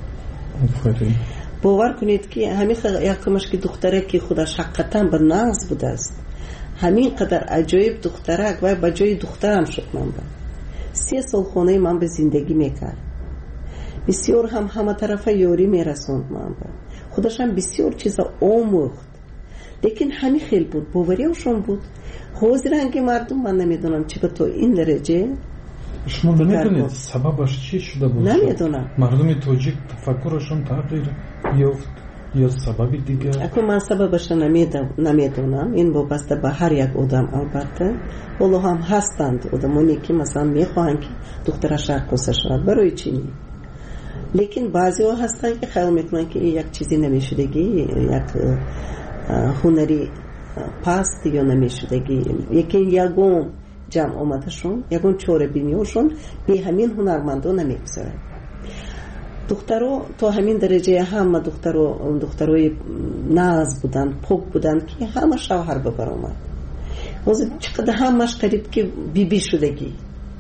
باور کنید که همین یکمش که دختره که خودش حقیقتا به ناز بوده است، همین قدر عجایب دخترک و به جای دخترم شد. من با سی سال خانه من به زندگی میکرد، بسیار هم همه طرف یاری میرسوند. من با خودش هم بسیار چیزا آموخت، لیکن همین خیلی بود، باوریشون بود. حاضر رنگ مردم من نمیدونم چی به تو این درجه. شما نمیدونید سببش چی شده بود؟ نمیدونم. مردم تاجیک تفکرشون تغییر یافت یا سببی دیگه؟ اکنون من سببش نمیدونم، این وابسته به هر یک آدم. البته ولو هم هستند آدمانی که مثلا میخواهند که دخترش رقاصه شود، برای چی نی؟ لیکن بعضی ها هستند که خیال میکنن که یک چیزی نمیشدگی، یک هنری پست یا نمیشدگی، یکی یگون جمع آمدشون، یگون چاره بینیوشون به همین هنرمندان نمیگذارن. دخترها تا همین درجه همه دخترها دخترای ناز بودن، پاک بودن که همه شوهر ببر آمد. واسه چقدر همش قریب که بی بی شدگی،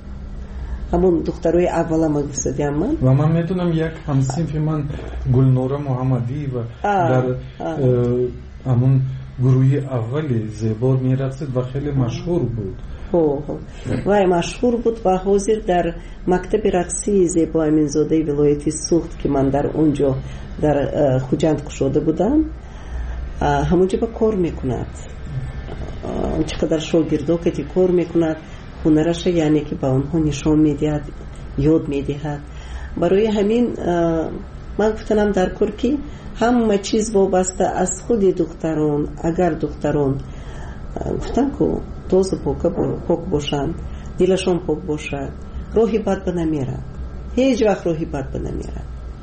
همون دخترای اولا ما گفتیم من. و من میدونم یک همسینف من گلنوره محمدی و در همون گروهی اولی زیبار میرقصید و خیلی مشهور بود. و مشهور بود و حاضر در مکتب رقصی زیبا امینزاده ولایتی سوخت که من در اونجا در خوجند کشاده بودم، همونجا با کار میکند. چقدر شاگردها که کار میکند هنرش، یعنی که با اونها نشان میدهد، یاد میدهد. برای همین من گفتنم در کار که همه چیز وابسته از خود دختران. اگر دختران گفتم که توز پاک باشند، دلشون پاک باشد، راهی بد به نمیرد، هیچ وقت راهی بد به نمیرد.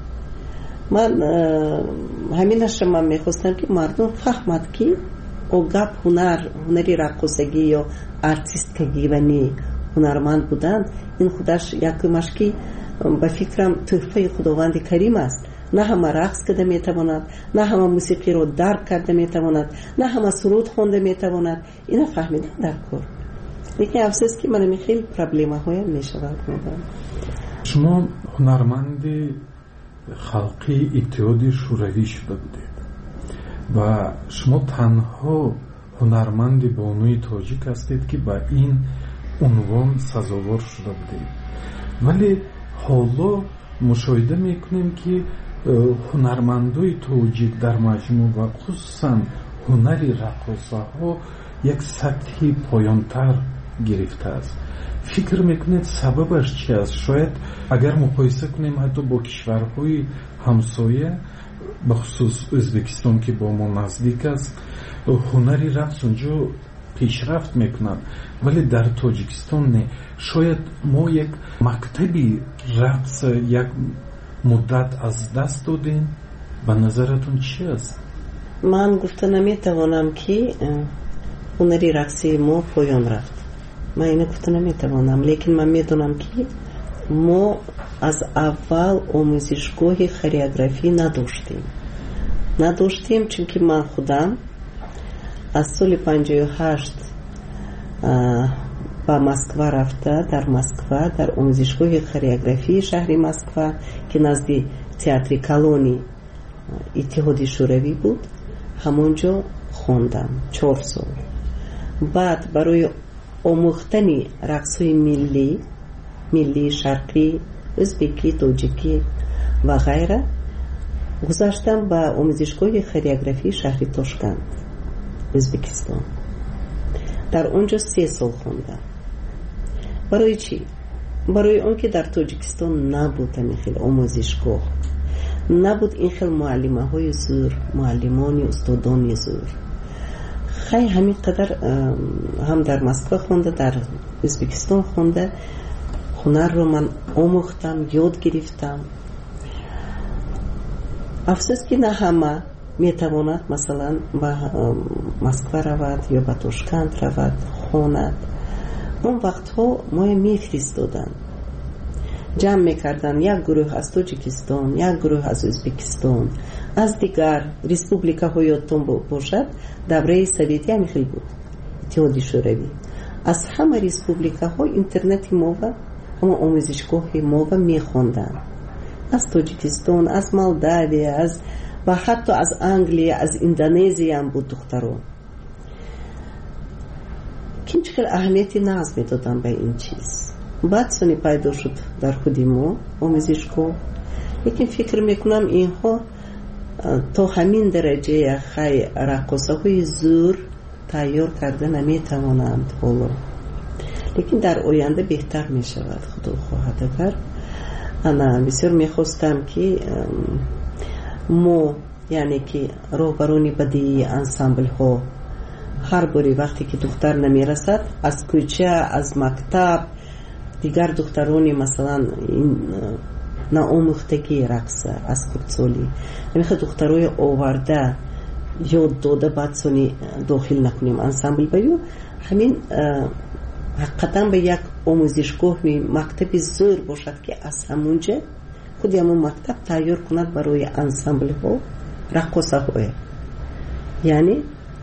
من همینش من میخواستم که مردم فهمد که او گپ هنر، هنری رقاصگی یا ارتیستگی و نی هنرمند بودن، این خودش یکمش که به فکرم تحفه خداوند کریم است. نه همه رقص کرده میتواند، نه همه موسیقی رو درک کرده میتواند، نه همه سرود خونده میتواند. اینا فهمیدن در کار. لیکن افسوس که من خیلی پرابلم های میشود. شما هنرمند خلقی اتحاد شوروی شده بودید و شما تنها هنرمند بانوی تاجیک هستید که با این عنوان سزاوار شده بودید. ولی حالا مشاهده میکنیم که هنرمندای تاجیک در مجموع و خصوصا هنری رقاصه ها یک سطحی پایانتر گرفته است. فکر میکنید سببش چی است؟ شاید اگر مقایسه کنیم حتی با کشورهای همسایه بخصوص ازبکستان که با ما نزدیک است، هنری رقص اونجا پیشرفت میکنند ولی در تاجیکستان نه. شاید ما یک مکتبی رقص یک مدت از دست دادیم. به نظرتون چی است؟ من گفته نمیتوانم که هنری رقصی ما پایان رفت. من اینو گفته نمیتوانم، لیکن من میدونم که ما از اول آموزشگاه خореوگرافی نداشتیم نداشتیم چون که من خودم از سال پنجاه و هشت با مسکو رفته، در مسکو در آموزشگاه خореوگرافی شهر مسکو که نزدیک تئاتر کلونی اتحاد شوروی بود، همونجا خوندم چهار سال. بعد برای آموختن رقص‌های ملی ملی شرقی، ازبکی، تاجیکی و غیره گذاشتم به آموزشگاه خореوگرافی شهر تاشکند ازبکستان. در اونجا سه سال خوندم. برای چی؟ برای اون که در تاجیکستان نبود این خیلی آموزشگاه، نبود این خیلی معلمه های زور، معلمانی استادانی زور. خیلی همین قدر هم در مسکو خونده، در ازبکستان خونده، هنر رو من آموختم، یاد گرفتم. افسوس که نه همه میتواند مثلا به مسکو رود یا به تاشکند رود خوند. اون وقت ها ما میفرستادن، جمع میکردن یک گروه از تاجیکستان، یک گروه از ازبکستان، از دیگر ریسپوبلیکا ها یادتون باشد دوره سوویتی هم خیلی بود، اتحاد شوروی. از همه ریسپوبلیکا ها اینترنت ما و همه آموزشگاه ما و میخوندن، از تاجیکستان، از مالداوی، از و حتی از انگلیه، از اندونزیا هم بود دختران. که چقدر اهمیتی ناز میدادن به این چیز. بعد سنی پیدا شد در خودی ما آموزشگاه. لیکن فکر میکنم اینها تا همین درجه خیلی رقاصه های زور تیار کرده نمیتوانند حالا. لیکن در آینده بهتر میشود خدا خواهد. اگر انا بسیار میخواستم که ما یعنی که راهبرانی بدی انسامبل ها هر باری وقتی که دختر نمیرسد از کوچه، از مکتب، دیگر دخترانی مثلا این ناآموختگی رقص از خودسالی نمیخواد دخترای آورده یاد داده بعد سونی داخل نکنیم انسامبل بیو. همین حقیقتا به یک آموزشگاه می مکتب زور باشد که از همونجا خودی همون مکتب تیار کند برای انسامبل ها رقصه های، یعنی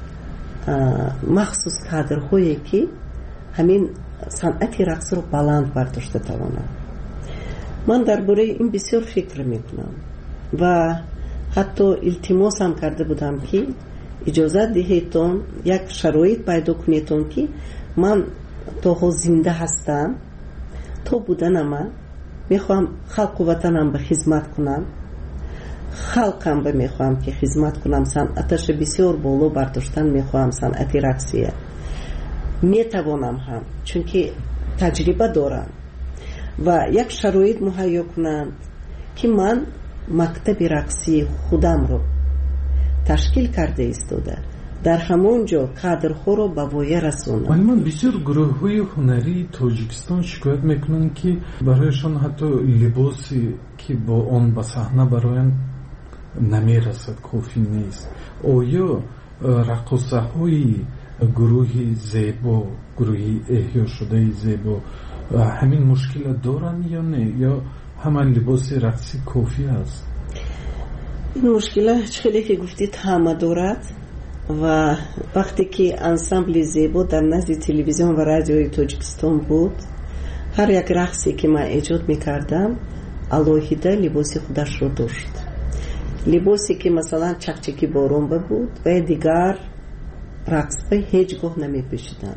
مخصوص کادر هایی که همین صنعت رقص رو بلند برداشته توانند. من درباره این بسیار فکر میکنم و حتی التماس هم کرده بودم که اجازه دهیتون یک شرایط پیدا کنیتون که من تا زنده هستم، تا بودنم میخوام خلق و وطنم به خدمت کنم، خلقم به میخوام که خدمت کنم، صنعتش بسیار بالا برداشتن میخوام، صنعت رقصیه میتوانم هم چون که تجربه دارم و یک شرایط مهیا کنند که من مکتب رقصی خودم رو تشکیل کرده ایستاده در همونجا کادرها رو به وایه رسونم. ولی من بسیار گروه های هنری تاجیکستان شکایت میکنن که برایشان حتی لباسی که با آن به صحنه براین نمیرسد، کافی نیست. آیا رقصه های گروه زیبا، گروه احیا شده زیبا همین مشکل دارن یا نه، یا همه لباس رقصی کافی است. این مشکل خیلی که گفتید همه دارد و وقتی که انسامبل زیبا در نزد تلویزیون و رادیوی تاجیکستان بود، هر یک رقصی که من ایجاد میکردم الوهیده لباسی خودش رو داشت. لباسی که مثلا چکچکی بارون بود و دیگر رقص به هیچگاه نمی پوشیدن.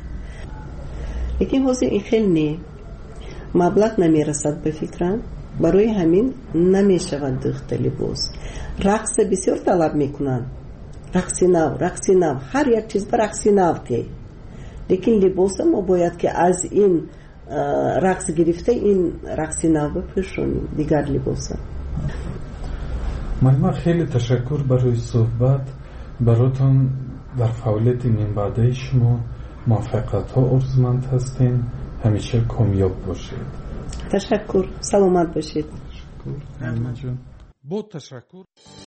لیکن حاضر این خیلی نی مبلغ نمی رسد به فکرم، برای همین نمی شود دخت لباس. رقص بسیار طلب میکنن، رقصی نو، رقصی نو، هر یک چیز به رقصی نو تی. لیکن لباس ما باید که از این رقص گرفته این رقصی نو بپوشونیم دیگر لباس. معلم خیلی تشکر برای صحبت. براتون در فعالیت منبعده شما موفقیت ها آرزومند هستیم. همیشه کامیاب باشید. تشکر. سلامت باشید. با تشکر.